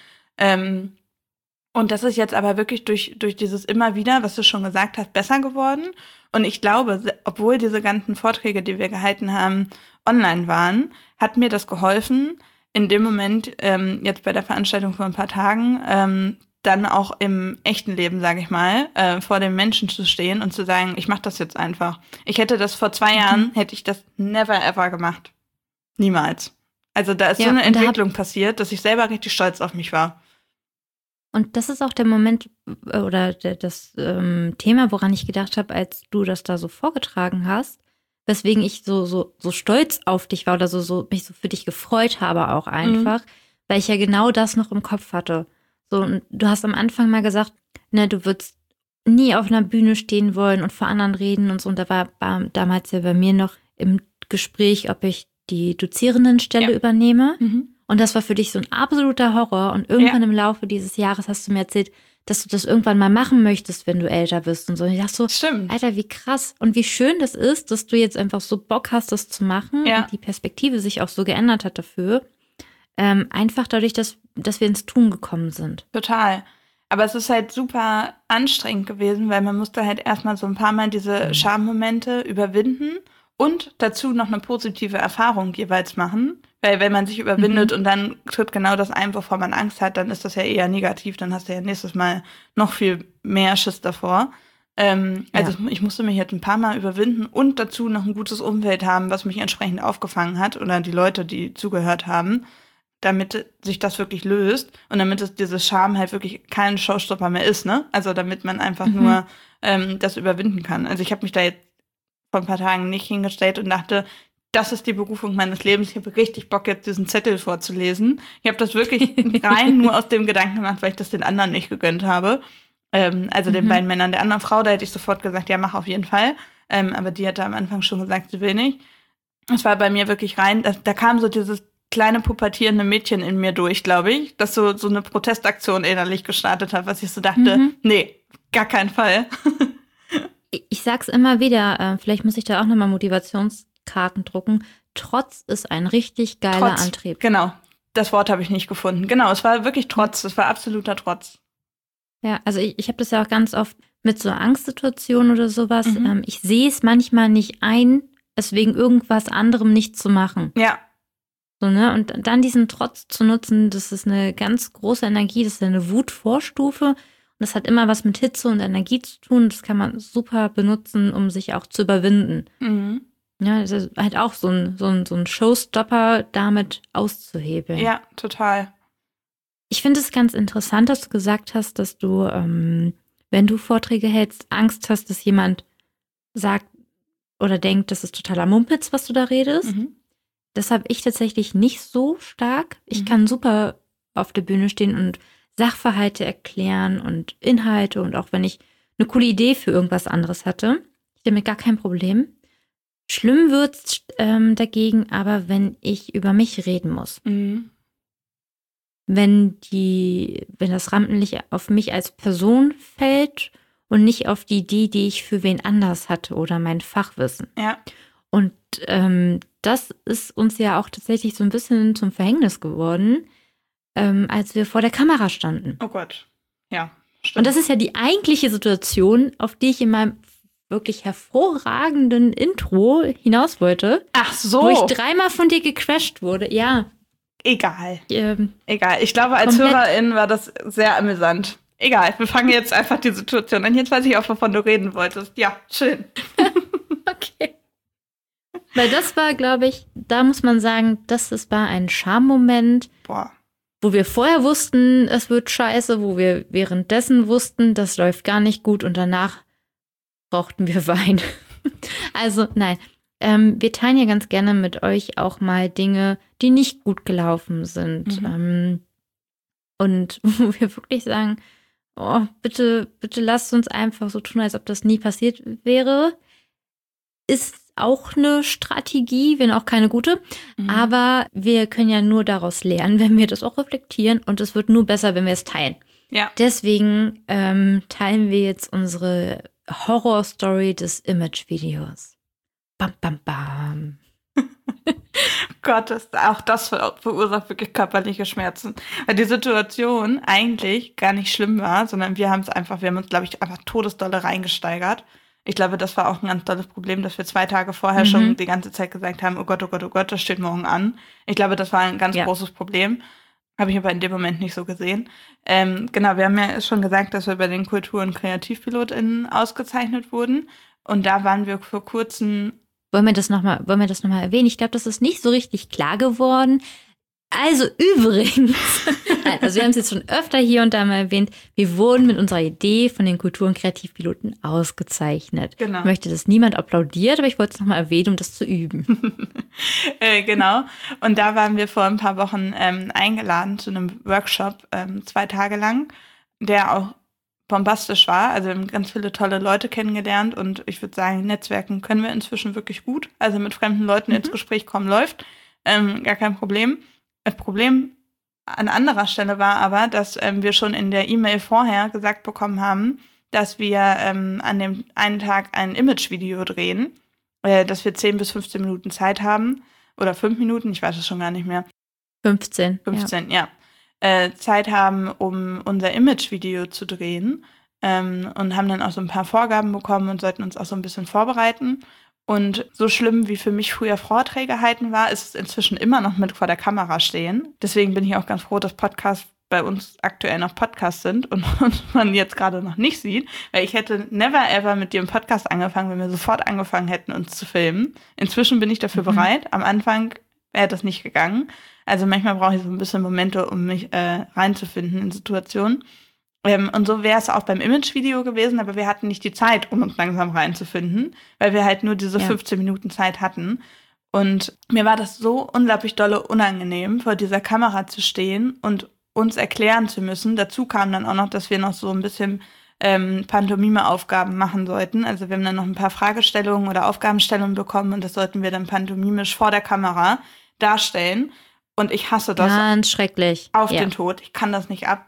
Und das ist jetzt aber wirklich durch dieses immer wieder, was du schon gesagt hast, besser geworden. Und ich glaube, obwohl diese ganzen Vorträge, die wir gehalten haben, online waren, hat mir das geholfen, in dem Moment, jetzt bei der Veranstaltung vor ein paar Tagen, dann auch im echten Leben, sage ich mal, vor den Menschen zu stehen und zu sagen, ich mache das jetzt einfach. Ich hätte das vor 2 Jahren, hätte ich das never ever gemacht. Niemals. Also da ist so eine Entwicklung passiert, dass ich selber richtig stolz auf mich war. Und das ist auch der Moment oder das Thema, woran ich gedacht habe, als du das da so vorgetragen hast, weswegen ich so stolz auf dich war oder mich so für dich gefreut habe auch einfach, weil ich ja genau das noch im Kopf hatte. So, und du hast am Anfang mal gesagt, ne, du würdest nie auf einer Bühne stehen wollen und vor anderen reden und so. Und da war damals ja bei mir noch im Gespräch, ob ich die Dozierendenstelle übernehme. Und das war für dich so ein absoluter Horror. Und irgendwann im Laufe dieses Jahres hast du mir erzählt, dass du das irgendwann mal machen möchtest, wenn du älter bist und so. Und ich dachte so, stimmt. Alter, wie krass. Und wie schön das ist, dass du jetzt einfach so Bock hast, das zu machen. Ja. Und die Perspektive sich auch so geändert hat dafür. Einfach dadurch, dass wir ins Tun gekommen sind. Total. Aber es ist halt super anstrengend gewesen, weil man musste halt erstmal so ein paar Mal diese Schammomente überwinden und dazu noch eine positive Erfahrung jeweils machen. Weil wenn man sich überwindet und dann tritt genau das ein, wovor man Angst hat, dann ist das ja eher negativ. Dann hast du ja nächstes Mal noch viel mehr Schiss davor. Also ich musste mich jetzt ein paar Mal überwinden und dazu noch ein gutes Umfeld haben, was mich entsprechend aufgefangen hat oder die Leute, die zugehört haben, damit sich das wirklich löst und damit es dieses Scham halt wirklich kein Showstopper mehr ist, ne? Also damit man einfach nur das überwinden kann. Also ich habe mich da jetzt vor ein paar Tagen nicht hingestellt und dachte, das ist die Berufung meines Lebens. Ich habe richtig Bock, jetzt diesen Zettel vorzulesen. Ich habe das wirklich rein nur aus dem Gedanken gemacht, weil ich das den anderen nicht gegönnt habe. Also den beiden Männern. Der anderen Frau, da hätte ich sofort gesagt, ja, mach auf jeden Fall. Aber die hatte am Anfang schon gesagt, sie will nicht. Es war bei mir wirklich rein, da kam so dieses kleine pubertierende Mädchen in mir durch, glaube ich, dass so eine Protestaktion innerlich gestartet hat, was ich so dachte, nee, gar keinen Fall. Ich sag's immer wieder, vielleicht muss ich da auch nochmal Motivationskarten drucken. Trotz ist ein richtig geiler Antrieb. Genau, das Wort habe ich nicht gefunden. Genau, es war wirklich Trotz, es war absoluter Trotz. Ja, also ich habe das ja auch ganz oft mit so Angstsituationen oder sowas. Ich sehe es manchmal nicht ein, es wegen irgendwas anderem nicht zu machen. Ja. So, ne? Und dann diesen Trotz zu nutzen, das ist eine ganz große Energie, das ist eine Wutvorstufe. Und das hat immer was mit Hitze und Energie zu tun. Das kann man super benutzen, um sich auch zu überwinden. Ja, das ist halt auch so ein Showstopper, damit auszuhebeln. Ja, total. Ich finde es ganz interessant, dass du gesagt hast, dass du, wenn du Vorträge hältst, Angst hast, dass jemand sagt oder denkt, das ist totaler Mumpitz, was du da redest. Das habe ich tatsächlich nicht so stark. Ich kann super auf der Bühne stehen und Sachverhalte erklären und Inhalte und auch wenn ich eine coole Idee für irgendwas anderes hatte, ich damit gar kein Problem. Schlimm wird's dagegen aber, wenn ich über mich reden muss. Wenn das Rampenlicht auf mich als Person fällt und nicht auf die Idee, die ich für wen anders hatte oder mein Fachwissen. Ja. Und das ist uns ja auch tatsächlich so ein bisschen zum Verhängnis geworden, als wir vor der Kamera standen. Oh Gott, ja, stimmt. Und das ist ja die eigentliche Situation, auf die ich in meinem wirklich hervorragenden Intro hinaus wollte. Ach so. Wo ich 3-mal von dir gecrashed wurde, ja. Egal. Egal. Ich glaube, als Hörerin war das sehr amüsant. Egal, wir fangen jetzt einfach die Situation an. Jetzt weiß ich auch, wovon du reden wolltest. Ja, schön. Okay. Weil das war, glaube ich, da muss man sagen, das war ein Charme-Moment, Boah. wo wir vorher wussten, es wird scheiße, wo wir währenddessen wussten, das läuft gar nicht gut und danach brauchten wir Wein. Also nein, wir teilen ja ganz gerne mit euch auch mal Dinge, die nicht gut gelaufen sind. Und wo wir wirklich sagen, oh, bitte, bitte lasst uns einfach so tun, als ob das nie passiert wäre. Ist auch eine Strategie, wenn auch keine gute. Aber wir können ja nur daraus lernen, wenn wir das auch reflektieren. Und es wird nur besser, wenn wir es teilen. Ja. Deswegen teilen wir jetzt unsere Horror-Story des Image-Videos. Bam, bam, bam. Gott, auch das verursacht wirklich körperliche Schmerzen. Weil die Situation eigentlich gar nicht schlimm war, sondern wir haben uns, glaube ich, einfach todesdolle reingesteigert. Ich glaube, das war auch ein ganz tolles Problem, dass wir 2 Tage vorher schon die ganze Zeit gesagt haben, oh Gott, oh Gott, oh Gott, das steht morgen an. Ich glaube, das war ein ganz großes Problem. Habe ich aber in dem Moment nicht so gesehen. Genau, wir haben ja schon gesagt, dass wir bei den Kultur- und KreativpilotInnen ausgezeichnet wurden. Und da waren wir vor kurzem. Wollen wir das nochmal erwähnen? Ich glaube, das ist nicht so richtig klar geworden. Also übrigens, also wir haben es jetzt schon öfter hier und da mal erwähnt, wir wurden mit unserer Idee von den Kultur- und Kreativpiloten ausgezeichnet. Genau. Ich möchte, dass niemand applaudiert, aber ich wollte es nochmal erwähnen, um das zu üben. Genau. Und da waren wir vor ein paar Wochen eingeladen zu einem Workshop, 2 Tage lang, der auch bombastisch war. Also wir haben ganz viele tolle Leute kennengelernt und ich würde sagen, Netzwerken können wir inzwischen wirklich gut. Also mit fremden Leuten ins Gespräch kommen läuft. Gar kein Problem. Das Problem an anderer Stelle war aber, dass wir schon in der E-Mail vorher gesagt bekommen haben, dass wir an dem einen Tag ein Image-Video drehen, dass wir 10 bis 15 Minuten Zeit haben. Oder 5 Minuten, ich weiß es schon gar nicht mehr. 15, ja. Zeit haben, um unser Image-Video zu drehen und haben dann auch so ein paar Vorgaben bekommen und sollten uns auch so ein bisschen vorbereiten. Und so schlimm, wie für mich früher Vorträge halten war, ist es inzwischen immer noch mit vor der Kamera stehen. Deswegen bin ich auch ganz froh, dass Podcasts bei uns aktuell noch Podcasts sind und man jetzt gerade noch nicht sieht. Weil ich hätte never ever mit dir im Podcast angefangen, wenn wir sofort angefangen hätten, uns zu filmen. Inzwischen bin ich dafür bereit. Am Anfang wäre das nicht gegangen. Also manchmal brauche ich so ein bisschen Momente, um mich reinzufinden in Situationen. Und so wäre es auch beim Image-Video gewesen, aber wir hatten nicht die Zeit, um uns langsam reinzufinden, weil wir halt nur diese 15 Minuten Zeit hatten. Und mir war das so unglaublich dolle unangenehm, vor dieser Kamera zu stehen und uns erklären zu müssen. Dazu kam dann auch noch, dass wir noch so ein bisschen Pantomime-Aufgaben machen sollten. Also wir haben dann noch ein paar Fragestellungen oder Aufgabenstellungen bekommen und das sollten wir dann pantomimisch vor der Kamera darstellen. Und ich hasse das. Ganz schrecklich. Auf den Tod. Ich kann das nicht ab.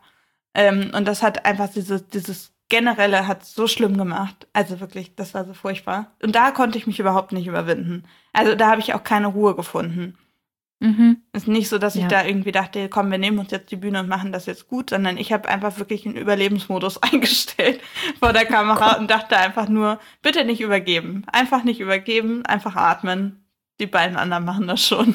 Und das hat einfach dieses Generelle hat so schlimm gemacht. Also wirklich, das war so furchtbar. Und da konnte ich mich überhaupt nicht überwinden. Also da habe ich auch keine Ruhe gefunden. Ist nicht so, dass ich da irgendwie dachte, komm, wir nehmen uns jetzt die Bühne und machen das jetzt gut, sondern ich habe einfach wirklich einen Überlebensmodus eingestellt vor der Kamera und dachte einfach nur, bitte nicht übergeben. Einfach nicht übergeben, einfach atmen. Die beiden anderen machen das schon.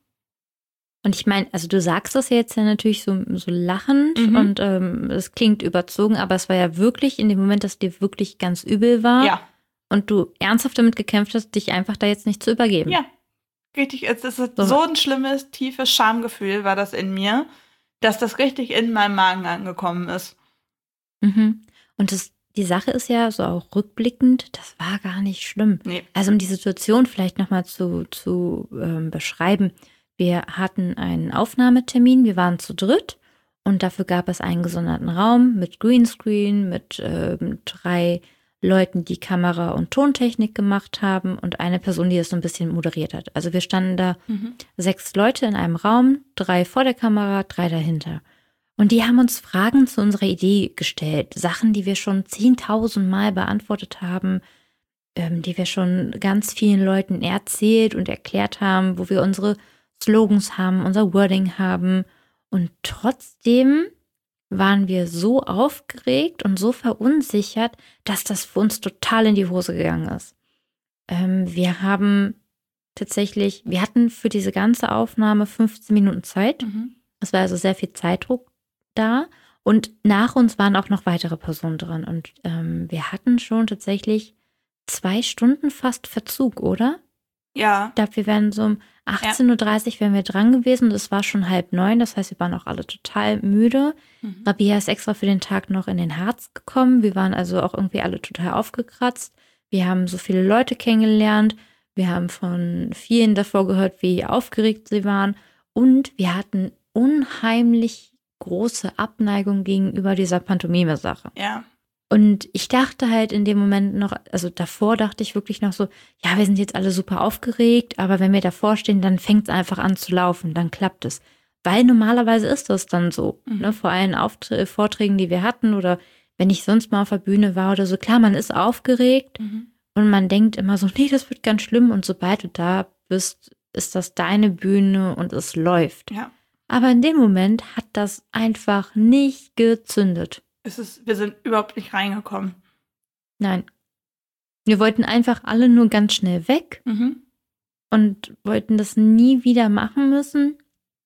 Und ich meine, also du sagst das jetzt ja natürlich so lachend und es klingt überzogen, aber es war ja wirklich in dem Moment, dass dir wirklich ganz übel war. Ja. Und du ernsthaft damit gekämpft hast, dich einfach da jetzt nicht zu übergeben. Ja, richtig. Es ist so ein schlimmes, tiefes Schamgefühl war das in mir, dass das richtig in meinem Magen angekommen ist. Und die Sache ist ja so auch rückblickend, das war gar nicht schlimm. Nee. Also um die Situation vielleicht nochmal zu beschreiben. Wir hatten einen Aufnahmetermin, wir waren zu dritt und dafür gab es einen gesonderten Raum mit Greenscreen, mit 3 Leuten, die Kamera- und Tontechnik gemacht haben und eine Person, die das so ein bisschen moderiert hat. Also wir standen da 6 Leute in einem Raum, 3 vor der Kamera, 3 dahinter. Und die haben uns Fragen zu unserer Idee gestellt, Sachen, die wir schon 10.000 Mal beantwortet haben, die wir schon ganz vielen Leuten erzählt und erklärt haben, wo wir unsere Slogans haben, unser Wording haben. Und trotzdem waren wir so aufgeregt und so verunsichert, dass das für uns total in die Hose gegangen ist. Wir hatten für diese ganze Aufnahme 15 Minuten Zeit. Es war also sehr viel Zeitdruck da. Und nach uns waren auch noch weitere Personen dran. Und wir hatten schon tatsächlich 2 Stunden fast Verzug, oder? Ja. Ich glaube, wir wären so um 18.30 Uhr wären wir dran gewesen und es war schon 8:30. Das heißt, wir waren auch alle total müde. Rabia ist extra für den Tag noch in den Harz gekommen. Wir waren also auch irgendwie alle total aufgekratzt. Wir haben so viele Leute kennengelernt. Wir haben von vielen davor gehört, wie aufgeregt sie waren. Und wir hatten unheimlich große Abneigung gegenüber dieser Pantomime-Sache. Ja. Und ich dachte halt in dem Moment noch, also davor dachte ich wirklich noch so, ja, wir sind jetzt alle super aufgeregt, aber wenn wir davor stehen, dann fängt es einfach an zu laufen, dann klappt es. Weil normalerweise ist das dann so, ne, vor allen Vorträgen, die wir hatten oder wenn ich sonst mal auf der Bühne war oder so. Klar, man ist aufgeregt und man denkt immer so, nee, das wird ganz schlimm und sobald du da bist, ist das deine Bühne und es läuft. Ja. Aber in dem Moment hat das einfach nicht gezündet. Wir sind überhaupt nicht reingekommen. Nein. Wir wollten einfach alle nur ganz schnell weg und wollten das nie wieder machen müssen.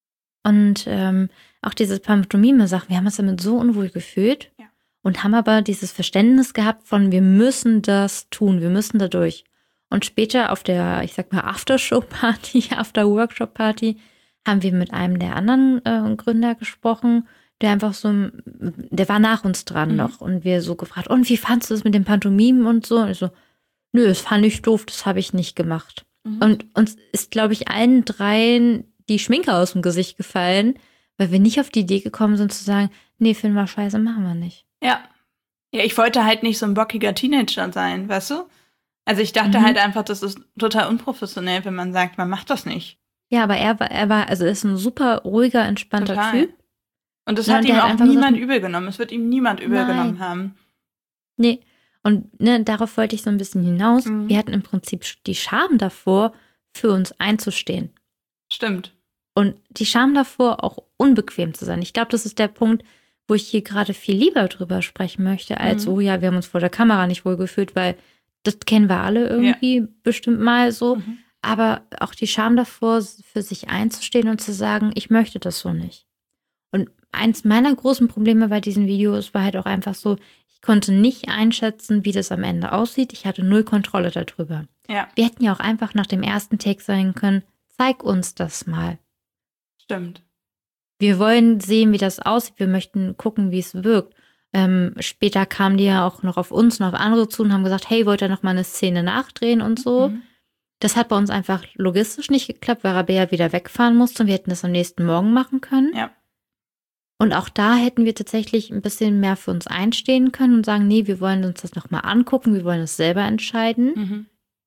Und auch diese Pantomime-Sache, wir haben uns damit so unwohl gefühlt und haben aber dieses Verständnis gehabt von, wir müssen das tun, wir müssen da durch. Und später auf der, ich sag mal, Aftershow-Party, After-Workshop-Party, haben wir mit einem der anderen Gründer gesprochen, der einfach so, der war nach uns dran noch und wir so gefragt, und wie fandst du das mit den Pantomimen und so? Und ich so, nö, das fand ich doof, das habe ich nicht gemacht. Und uns ist, glaube ich, allen dreien die Schminke aus dem Gesicht gefallen, weil wir nicht auf die Idee gekommen sind zu sagen, nee, finden wir scheiße, machen wir nicht. Ja. Ja, ich wollte halt nicht so ein bockiger Teenager sein, weißt du? Also ich dachte halt einfach, das ist total unprofessionell, wenn man sagt, man macht das nicht. Ja, aber er ist ein super ruhiger, entspannter Typ. Und das hat ihm auch niemand übel genommen. Es wird ihm niemand übel genommen haben. Nee. Und ne, darauf wollte ich so ein bisschen hinaus. Wir hatten im Prinzip die Scham davor, für uns einzustehen. Stimmt. Und die Scham davor, auch unbequem zu sein. Ich glaube, das ist der Punkt, wo ich hier gerade viel lieber drüber sprechen möchte, als, oh ja, wir haben uns vor der Kamera nicht wohl gefühlt, weil das kennen wir alle irgendwie bestimmt mal so. Aber auch die Scham davor, für sich einzustehen und zu sagen, ich möchte das so nicht. Und eins meiner großen Probleme bei diesen Videos war halt auch einfach so, ich konnte nicht einschätzen, wie das am Ende aussieht. Ich hatte 0 Kontrolle darüber. Ja. Wir hätten ja auch einfach nach dem ersten Take sagen können, zeig uns das mal. Stimmt. Wir wollen sehen, wie das aussieht. Wir möchten gucken, wie es wirkt. Später kamen die ja auch noch auf uns und auf andere zu und haben gesagt, hey, wollt ihr noch mal eine Szene nachdrehen und so. Das hat bei uns einfach logistisch nicht geklappt, weil Rabea wieder wegfahren musste und wir hätten das am nächsten Morgen machen können. Ja. Und auch da hätten wir tatsächlich ein bisschen mehr für uns einstehen können und sagen, nee, wir wollen uns das nochmal angucken, wir wollen es selber entscheiden.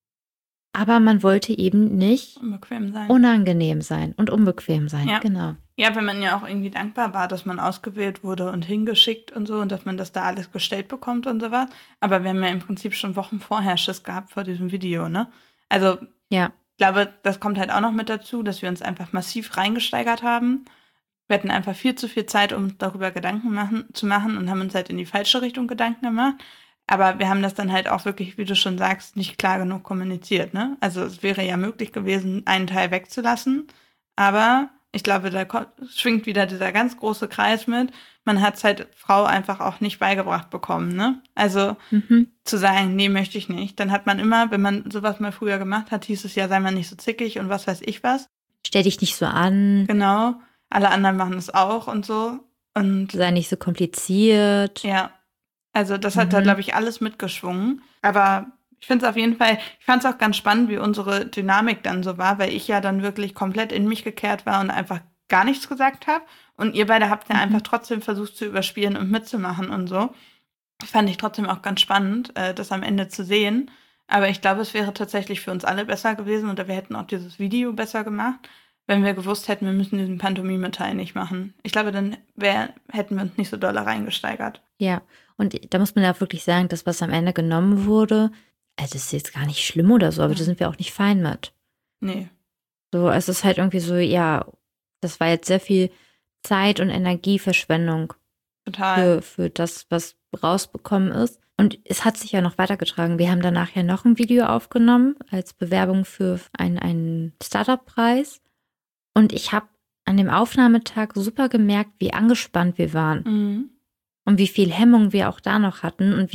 Aber man wollte eben nicht unangenehm sein und unbequem sein. Ja. Genau. Ja, wenn man ja auch irgendwie dankbar war, dass man ausgewählt wurde und hingeschickt und so und dass man das da alles gestellt bekommt und sowas. Aber wir haben ja im Prinzip schon Wochen vorher Schiss gehabt vor diesem Video, ne? Also, ich glaube, das kommt halt auch noch mit dazu, dass wir uns einfach massiv reingesteigert haben. Wir hatten einfach viel zu viel Zeit, um darüber Gedanken zu machen und haben uns halt in die falsche Richtung Gedanken gemacht. Aber wir haben das dann halt auch wirklich, wie du schon sagst, nicht klar genug kommuniziert, ne? Also es wäre ja möglich gewesen, einen Teil wegzulassen. Aber ich glaube, da schwingt wieder dieser ganz große Kreis mit. Man hat es halt Frau einfach auch nicht beigebracht bekommen, ne? Also zu sagen, nee, möchte ich nicht. Dann hat man immer, wenn man sowas mal früher gemacht hat, hieß es ja, sei mal nicht so zickig und was weiß ich was. Stell dich nicht so an. Genau. Alle anderen machen es auch und so. Und sei nicht so kompliziert. Ja. Also das hat da, glaube ich, alles mitgeschwungen. Aber ich finde es auf jeden Fall, ich fand es auch ganz spannend, wie unsere Dynamik dann so war, weil ich ja dann wirklich komplett in mich gekehrt war und einfach gar nichts gesagt habe. Und ihr beide habt ja einfach trotzdem versucht zu überspielen und mitzumachen und so. Das fand ich trotzdem auch ganz spannend, das am Ende zu sehen. Aber ich glaube, es wäre tatsächlich für uns alle besser gewesen oder wir hätten auch dieses Video besser gemacht, wenn wir gewusst hätten, wir müssen diesen Pantomime-Teil nicht machen. Ich glaube, dann hätten wir uns nicht so doll reingesteigert. Ja, und da muss man ja wirklich sagen, das, was am Ende genommen wurde, also das ist jetzt gar nicht schlimm oder so, aber da sind wir auch nicht fein mit. Nee. So, es ist halt irgendwie so, ja, das war jetzt sehr viel Zeit- und Energieverschwendung. Total. Für das, was rausbekommen ist. Und es hat sich ja noch weitergetragen. Wir haben danach ja noch ein Video aufgenommen als Bewerbung für einen Startup-Preis. Und ich habe an dem Aufnahmetag super gemerkt, wie angespannt wir waren. Und wie viel Hemmung wir auch da noch hatten und wie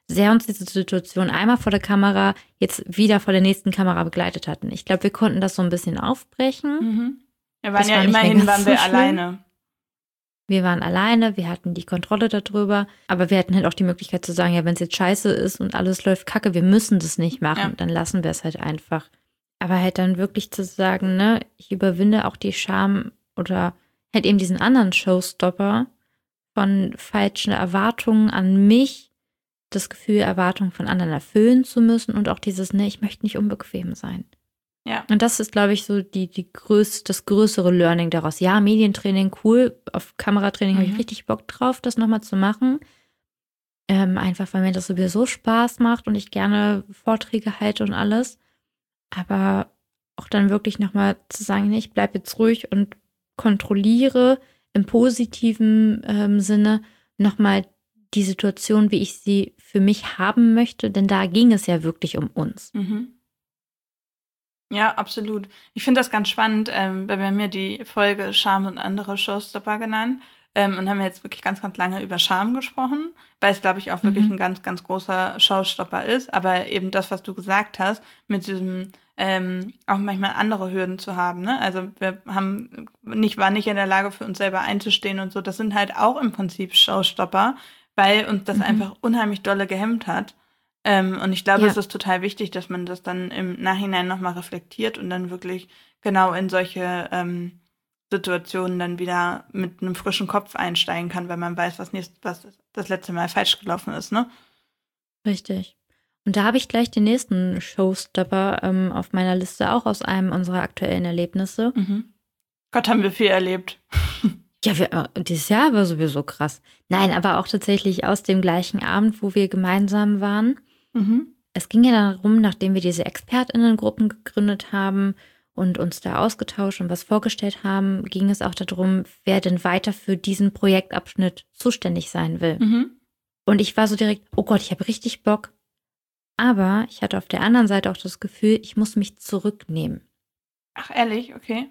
sehr uns diese Situation einmal vor der Kamera, jetzt wieder vor der nächsten Kamera begleitet hatten. Ich glaube, wir konnten das so ein bisschen aufbrechen. Mhm. Wir Das waren ja war nicht mehr immerhin ganz waren so wir schlimm. alleine. Wir waren alleine, wir hatten die Kontrolle darüber, aber wir hatten halt auch die Möglichkeit zu sagen, ja, wenn es jetzt scheiße ist und alles läuft kacke, wir müssen das nicht machen, Ja. dann lassen wir es halt einfach. Aber halt dann wirklich zu sagen, ne, ich überwinde auch die Scham oder halt eben diesen anderen Showstopper von falschen Erwartungen an mich, das Gefühl, Erwartungen von anderen erfüllen zu müssen und auch dieses, ne, ich möchte nicht unbequem sein. Ja. Und das ist, glaube ich, so das größere Learning daraus. Ja, Medientraining, cool. Auf Kameratraining habe ich richtig Bock drauf, das nochmal zu machen. Einfach, weil mir das sowieso Spaß macht und ich gerne Vorträge halte und alles. Aber auch dann wirklich nochmal zu sagen, nee, ich bleibe jetzt ruhig und kontrolliere im positiven Sinne nochmal die Situation, wie ich sie für mich haben möchte. Denn da ging es ja wirklich um uns. Mhm. Ja, absolut. Ich finde das ganz spannend, weil wir haben ja die Folge Scham und andere Showstopper genannt und haben jetzt wirklich ganz, ganz lange über Scham gesprochen, weil es, glaube ich, auch wirklich ein ganz, ganz großer Showstopper ist. Aber eben das, was du gesagt hast, mit diesem auch manchmal andere Hürden zu haben. Ne? Also wir waren nicht in der Lage, für uns selber einzustehen und so. Das sind halt auch im Prinzip Showstopper, weil uns das einfach unheimlich dolle gehemmt hat. Und ich glaube, es ist total wichtig, dass man das dann im Nachhinein nochmal reflektiert und dann wirklich genau in solche Situationen dann wieder mit einem frischen Kopf einsteigen kann, weil man weiß, was das letzte Mal falsch gelaufen ist, ne? Richtig. Und da habe ich gleich den nächsten Showstopper auf meiner Liste, auch aus einem unserer aktuellen Erlebnisse. Mhm. Gott, haben wir viel erlebt. Ja, dieses Jahr war sowieso krass. Nein, aber auch tatsächlich aus dem gleichen Abend, wo wir gemeinsam waren. Mhm. Es ging ja darum, nachdem wir diese ExpertInnen-Gruppen gegründet haben und uns da ausgetauscht und was vorgestellt haben, ging es auch darum, wer denn weiter für diesen Projektabschnitt zuständig sein will. Mhm. Und ich war so direkt, oh Gott, ich habe richtig Bock. Aber ich hatte auf der anderen Seite auch das Gefühl, ich muss mich zurücknehmen. Ach, ehrlich? Okay.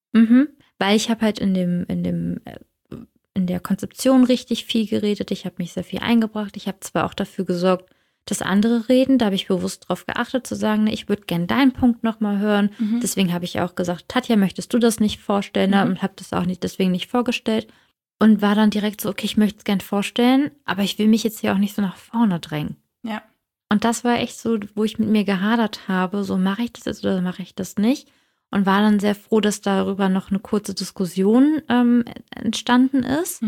Weil ich habe halt in der Konzeption richtig viel geredet. Ich habe mich sehr viel eingebracht. Ich habe zwar auch dafür gesorgt, dass andere reden. Da habe ich bewusst darauf geachtet, zu sagen, ne, ich würde gerne deinen Punkt nochmal hören. Deswegen habe ich auch gesagt, Tatja, möchtest du das nicht vorstellen? Und habe das auch deswegen nicht vorgestellt. Und war dann direkt so, okay, ich möchte es gerne vorstellen, aber ich will mich jetzt hier auch nicht so nach vorne drängen. Ja. Und das war echt so, wo ich mit mir gehadert habe, so mache ich das jetzt oder mache ich das nicht? Und war dann sehr froh, dass darüber noch eine kurze Diskussion entstanden ist,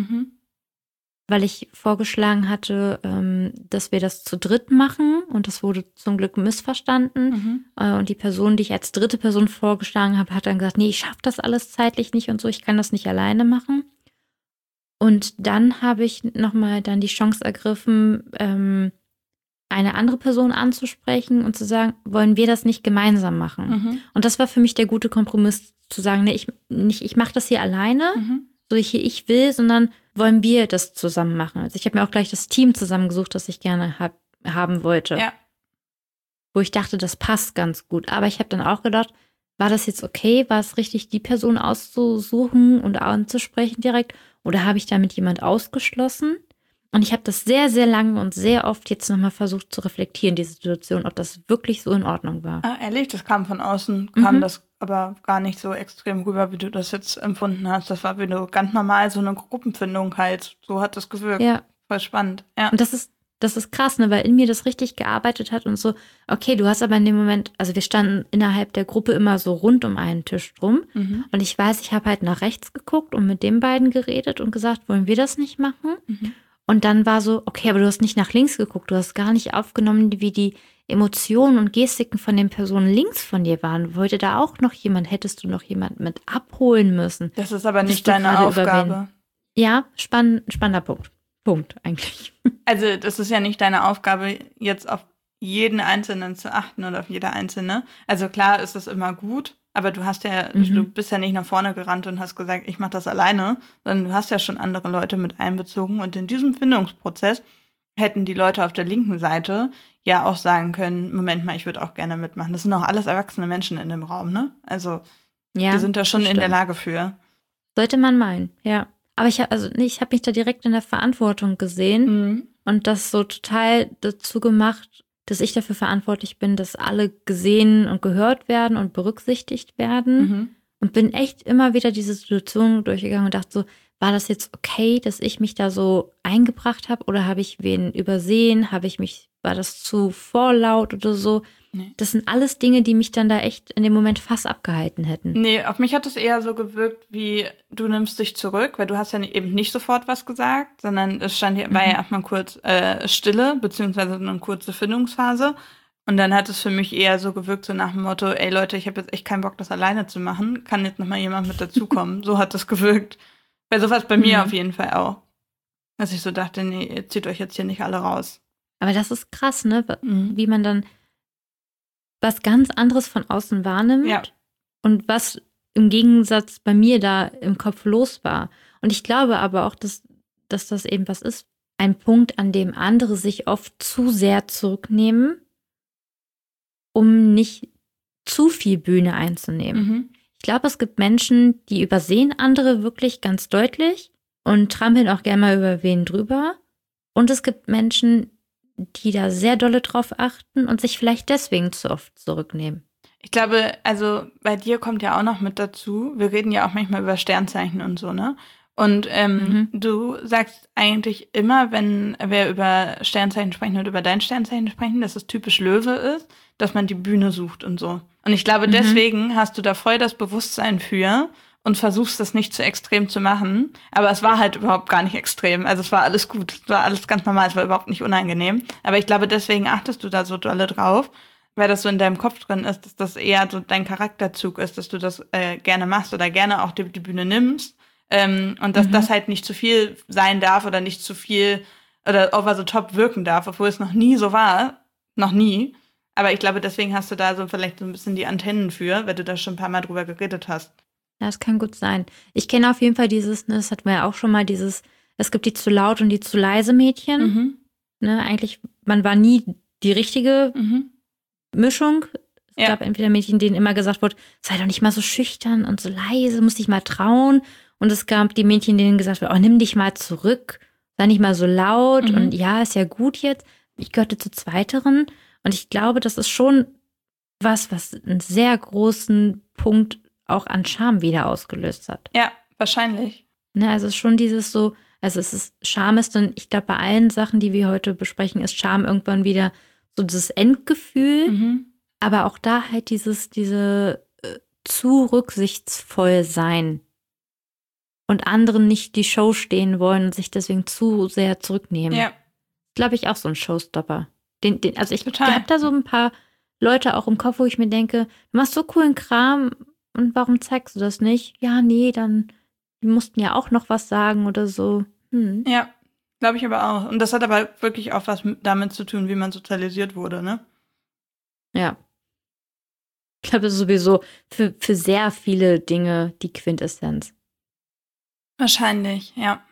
weil ich vorgeschlagen hatte, dass wir das zu dritt machen und das wurde zum Glück missverstanden. Und die Person, die ich als dritte Person vorgeschlagen habe, hat dann gesagt, nee, ich schaffe das alles zeitlich nicht und so, ich kann das nicht alleine machen. Und dann habe ich nochmal dann die Chance ergriffen, eine andere Person anzusprechen und zu sagen, wollen wir das nicht gemeinsam machen? Und das war für mich der gute Kompromiss, zu sagen, nee, ich mache das hier alleine, so ich will, sondern wollen wir das zusammen machen. Also ich habe mir auch gleich das Team zusammengesucht, das ich gerne haben wollte. Ja. Wo ich dachte, das passt ganz gut. Aber ich habe dann auch gedacht, war das jetzt okay? War es richtig, die Person auszusuchen und anzusprechen direkt? Oder habe ich damit jemand ausgeschlossen? Und ich habe das sehr, sehr lange und sehr oft jetzt nochmal versucht zu reflektieren, die Situation, ob das wirklich so in Ordnung war. Ah, ehrlich, das kam von außen, kam das aber gar nicht so extrem rüber, wie du das jetzt empfunden hast. Das war wie nur ganz normal so eine Gruppenfindung halt. So hat das gewirkt. Ja. Voll spannend. Ja. Und das ist krass, ne, weil in mir das richtig gearbeitet hat und so, okay, du hast aber in dem Moment, also wir standen innerhalb der Gruppe immer so rund um einen Tisch drum und ich weiß, ich habe halt nach rechts geguckt und mit den beiden geredet und gesagt, wollen wir das nicht machen? Und dann war so, okay, aber du hast nicht nach links geguckt, du hast gar nicht aufgenommen, wie die Emotionen und Gestiken von den Personen links von dir waren. Wollte da auch noch hättest du noch jemand mit abholen müssen? Das ist aber nicht deine Aufgabe. Ja, spannender Punkt eigentlich. Also das ist ja nicht deine Aufgabe, jetzt auf jeden Einzelnen zu achten oder auf jede Einzelne. Also klar ist es immer gut, aber du hast ja, du bist ja nicht nach vorne gerannt und hast gesagt, ich mache das alleine, sondern du hast ja schon andere Leute mit einbezogen. Und in diesem Findungsprozess hätten die Leute auf der linken Seite ja auch sagen können, Moment mal, ich würde auch gerne mitmachen. Das sind auch alles erwachsene Menschen in dem Raum, ne? Also die sind da schon in der Lage für. Sollte man meinen, ja. Aber ich habe mich da direkt in der Verantwortung gesehen, und das so total dazu gemacht, dass ich dafür verantwortlich bin, dass alle gesehen und gehört werden und berücksichtigt werden. Und bin echt immer wieder diese Situation durchgegangen und dachte so, war das jetzt okay, dass ich mich da so eingebracht habe oder habe ich wen übersehen? War das zu vorlaut oder so? Nee. Das sind alles Dinge, die mich dann da echt in dem Moment fast abgehalten hätten. Nee, auf mich hat es eher so gewirkt, wie du nimmst dich zurück, weil du hast ja eben nicht sofort was gesagt, sondern es war ja erstmal kurz Stille, beziehungsweise eine kurze Findungsphase. Und dann hat es für mich eher so gewirkt, so nach dem Motto, ey Leute, ich habe jetzt echt keinen Bock, das alleine zu machen. Kann jetzt nochmal jemand mit dazukommen? So hat es gewirkt. Weil sowas bei mir auf jeden Fall auch. Dass ich so dachte, nee, ihr zieht euch jetzt hier nicht alle raus. Aber das ist krass, ne? Wie man dann was ganz anderes von außen wahrnimmt. Ja. Und was im Gegensatz bei mir da im Kopf los war. Und ich glaube aber auch, dass das eben was ist. Ein Punkt, an dem andere sich oft zu sehr zurücknehmen, um nicht zu viel Bühne einzunehmen. Ich glaube, es gibt Menschen, die übersehen andere wirklich ganz deutlich und trampeln auch gerne mal über wen drüber. Und es gibt Menschen, die da sehr dolle drauf achten und sich vielleicht deswegen zu oft zurücknehmen. Ich glaube, also bei dir kommt ja auch noch mit dazu, wir reden ja auch manchmal über Sternzeichen und so, ne? Und du sagst eigentlich immer, wenn wir über Sternzeichen sprechen und über dein Sternzeichen sprechen, dass es typisch Löwe ist, dass man die Bühne sucht und so. Und ich glaube, deswegen hast du da voll das Bewusstsein für und versuchst das nicht zu extrem zu machen. Aber es war halt überhaupt gar nicht extrem. Also es war alles gut, es war alles ganz normal, es war überhaupt nicht unangenehm. Aber ich glaube, deswegen achtest du da so dolle drauf, weil das so in deinem Kopf drin ist, dass das eher so dein Charakterzug ist, dass du das gerne machst oder gerne auch die Bühne nimmst. Und dass das halt nicht zu viel sein darf oder nicht zu viel oder over the top wirken darf, obwohl es noch nie so war. Noch nie. Aber ich glaube, deswegen hast du da so vielleicht so ein bisschen die Antennen für, weil du da schon ein paar Mal drüber geredet hast. Ja, das kann gut sein. Ich kenne auf jeden Fall dieses, ne, das hatten wir ja auch schon mal, es gibt die zu laut und die zu leise Mädchen. Ne, eigentlich, man war nie die richtige Mischung. Es gab entweder Mädchen, denen immer gesagt wurde, sei doch nicht mal so schüchtern und so leise, musst dich mal trauen. Und es gab die Mädchen, denen gesagt wurde, oh, nimm dich mal zurück, sei nicht mal so laut und ja, ist ja gut jetzt. Ich gehörte zu Zweiteren und ich glaube, das ist schon was einen sehr großen Punkt auch an Scham wieder ausgelöst hat. Ja, wahrscheinlich. Ne, also es ist schon dieses so, also Scham ist dann, ich glaube, bei allen Sachen, die wir heute besprechen, ist Scham irgendwann wieder so dieses Endgefühl, aber auch da halt diese zu rücksichtsvoll sein. Und anderen nicht die Show stehen wollen und sich deswegen zu sehr zurücknehmen. Ja. Glaube ich auch so ein Showstopper. Also ich habe da so ein paar Leute auch im Kopf, wo ich mir denke, du machst so coolen Kram und warum zeigst du das nicht? Ja, nee, dann die mussten ja auch noch was sagen oder so. Ja, glaube ich aber auch. Und das hat aber wirklich auch was damit zu tun, wie man sozialisiert wurde, ne? Ja. Ich glaube, das ist sowieso für sehr viele Dinge die Quintessenz. Wahrscheinlich, ja.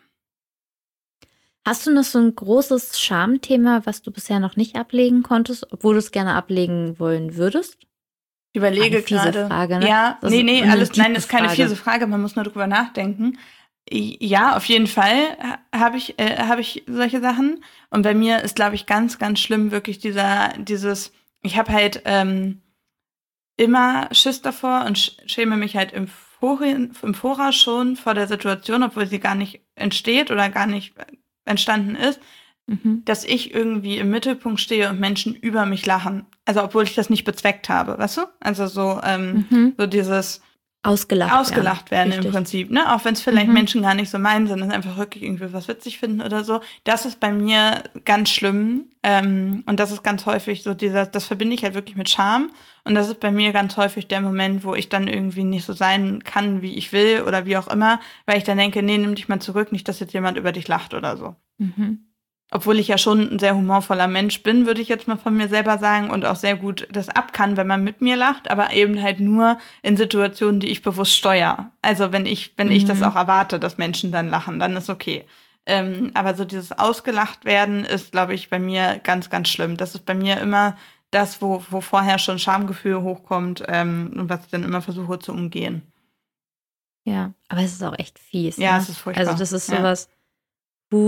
Hast du noch so ein großes Schamthema, was du bisher noch nicht ablegen konntest, obwohl du es gerne ablegen wollen würdest? Ich überlege gerade. Frage, ne? Ja, nee, alles, nein, das ist keine fiese Frage, man muss nur drüber nachdenken. Ja, auf jeden Fall habe ich solche Sachen. Und bei mir ist, glaube ich, ganz, ganz schlimm wirklich dieses, ich habe halt immer Schiss davor und schäme mich halt im Voraus schon vor der Situation, obwohl sie gar nicht entsteht oder gar nicht entstanden ist, dass ich irgendwie im Mittelpunkt stehe und Menschen über mich lachen. Also obwohl ich das nicht bezweckt habe, weißt du? Also so dieses Ausgelacht werden im Prinzip, ne? Auch wenn es vielleicht Menschen gar nicht so meinen, sondern einfach wirklich irgendwie was witzig finden oder so. Das ist bei mir ganz schlimm. Und das ist ganz häufig so das verbinde ich halt wirklich mit Scham. Und das ist bei mir ganz häufig der Moment, wo ich dann irgendwie nicht so sein kann, wie ich will oder wie auch immer, weil ich dann denke, nee, nimm dich mal zurück, nicht, dass jetzt jemand über dich lacht oder so. Obwohl ich ja schon ein sehr humorvoller Mensch bin, würde ich jetzt mal von mir selber sagen und auch sehr gut das ab kann, wenn man mit mir lacht, aber eben halt nur in Situationen, die ich bewusst steuere. Also wenn ich das auch erwarte, dass Menschen dann lachen, dann ist okay. Aber so dieses ausgelacht werden ist, glaube ich, bei mir ganz, ganz schlimm. Das ist bei mir immer das, wo vorher schon Schamgefühl hochkommt und was ich dann immer versuche zu umgehen. Ja, aber es ist auch echt fies. Ja, ne? Es ist furchtbar. Also das ist sowas,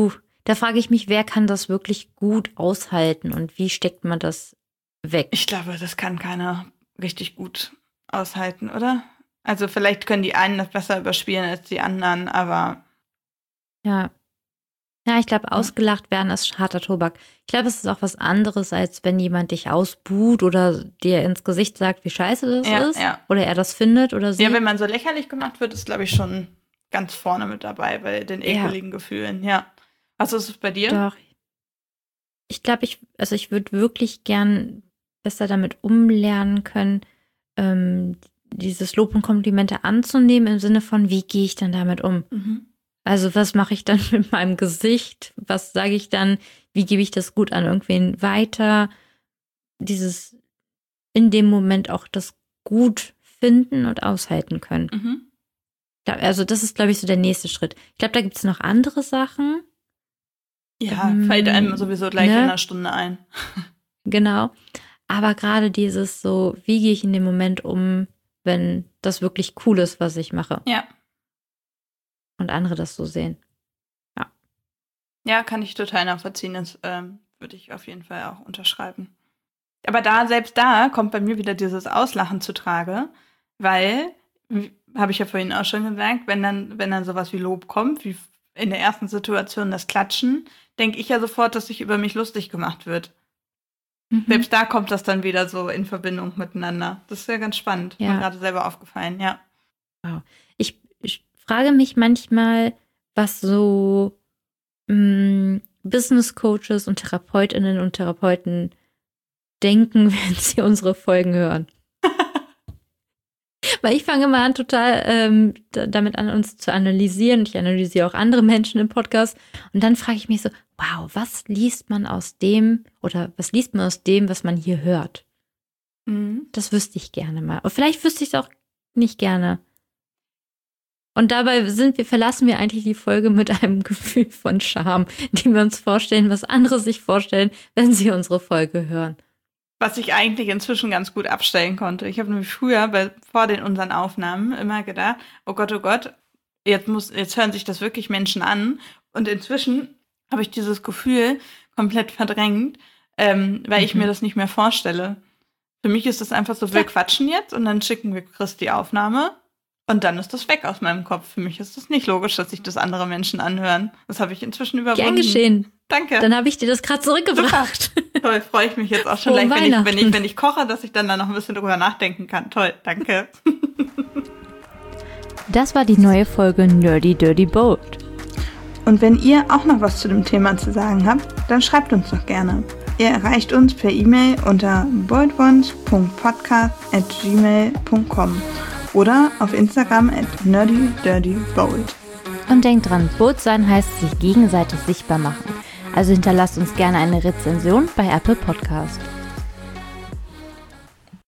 Da frage ich mich, wer kann das wirklich gut aushalten und wie steckt man das weg? Ich glaube, das kann keiner richtig gut aushalten, oder? Also vielleicht können die einen das besser überspielen als die anderen, aber Ja, ich glaube, ausgelacht werden ist harter Tobak. Ich glaube, es ist auch was anderes, als wenn jemand dich ausbuht oder dir ins Gesicht sagt, wie scheiße das ist. Ja. Oder er das findet oder sie. Ja, wenn man so lächerlich gemacht wird, ist, glaube ich, schon ganz vorne mit dabei bei den ekeligen Gefühlen. Ja. Also ist es bei dir? Doch. Ich glaube, ich würde wirklich gern besser damit umlernen können, dieses Lob und Komplimente anzunehmen im Sinne von, wie gehe ich dann damit um? Mhm. Also was mache ich dann mit meinem Gesicht? Was sage ich dann? Wie gebe ich das gut an irgendwen weiter? Dieses in dem Moment auch das gut finden und aushalten können. Mhm. Also das ist, glaube ich, so der nächste Schritt. Ich glaube, da gibt es noch andere Sachen. Ja, fällt einem sowieso gleich in einer Stunde ein. Genau. Aber gerade dieses so, wie gehe ich in dem Moment um, wenn das wirklich cool ist, was ich mache. Ja. Und andere das so sehen. Ja. Ja, kann ich total nachvollziehen. Das würde ich auf jeden Fall auch unterschreiben. Aber selbst da kommt bei mir wieder dieses Auslachen zutage, weil, habe ich ja vorhin auch schon gesagt, wenn dann sowas wie Lob kommt, wie in der ersten Situation das Klatschen, denke ich ja sofort, dass sich über mich lustig gemacht wird. Mhm. Selbst da kommt das dann wieder so in Verbindung miteinander. Das ist ja ganz spannend. Ja. Mir gerade selber aufgefallen, ja. Wow. Ich frage mich manchmal, was so Business Coaches und Therapeutinnen und Therapeuten denken, wenn sie unsere Folgen hören. Weil ich fange mal an, total damit an, uns zu analysieren. Ich analysiere auch andere Menschen im Podcast. Und dann frage ich mich so, wow, was liest man aus dem, was man hier hört? Mhm. Das wüsste ich gerne mal. Und vielleicht wüsste ich es auch nicht gerne. Und dabei verlassen wir eigentlich die Folge mit einem Gefühl von Scham, die wir uns vorstellen, was andere sich vorstellen, wenn sie unsere Folge hören. Was ich eigentlich inzwischen ganz gut abstellen konnte. Ich habe nämlich früher vor unseren Aufnahmen immer gedacht, oh Gott, jetzt hören sich das wirklich Menschen an. Und inzwischen habe ich dieses Gefühl komplett verdrängt, weil ich mir das nicht mehr vorstelle. Für mich ist das einfach so, wir quatschen jetzt und dann schicken wir Chris die Aufnahme und dann ist das weg aus meinem Kopf. Für mich ist das nicht logisch, dass sich das andere Menschen anhören. Das habe ich inzwischen überwunden. Gern geschehen. Danke. Dann habe ich dir das gerade zurückgebracht. Super. Toll, freue ich mich jetzt auch schon Frohe gleich, Weihnachten. wenn ich koche, dass ich dann da noch ein bisschen drüber nachdenken kann. Toll, danke. Das war die neue Folge Nerdy Dirty Bold. Und wenn ihr auch noch was zu dem Thema zu sagen habt, dann schreibt uns doch gerne. Ihr erreicht uns per E-Mail unter boldones.podcast@gmail.com oder auf Instagram @nerdydirtybold. Und denkt dran, Bold sein heißt sich gegenseitig sichtbar machen. Also hinterlasst uns gerne eine Rezension bei Apple Podcast.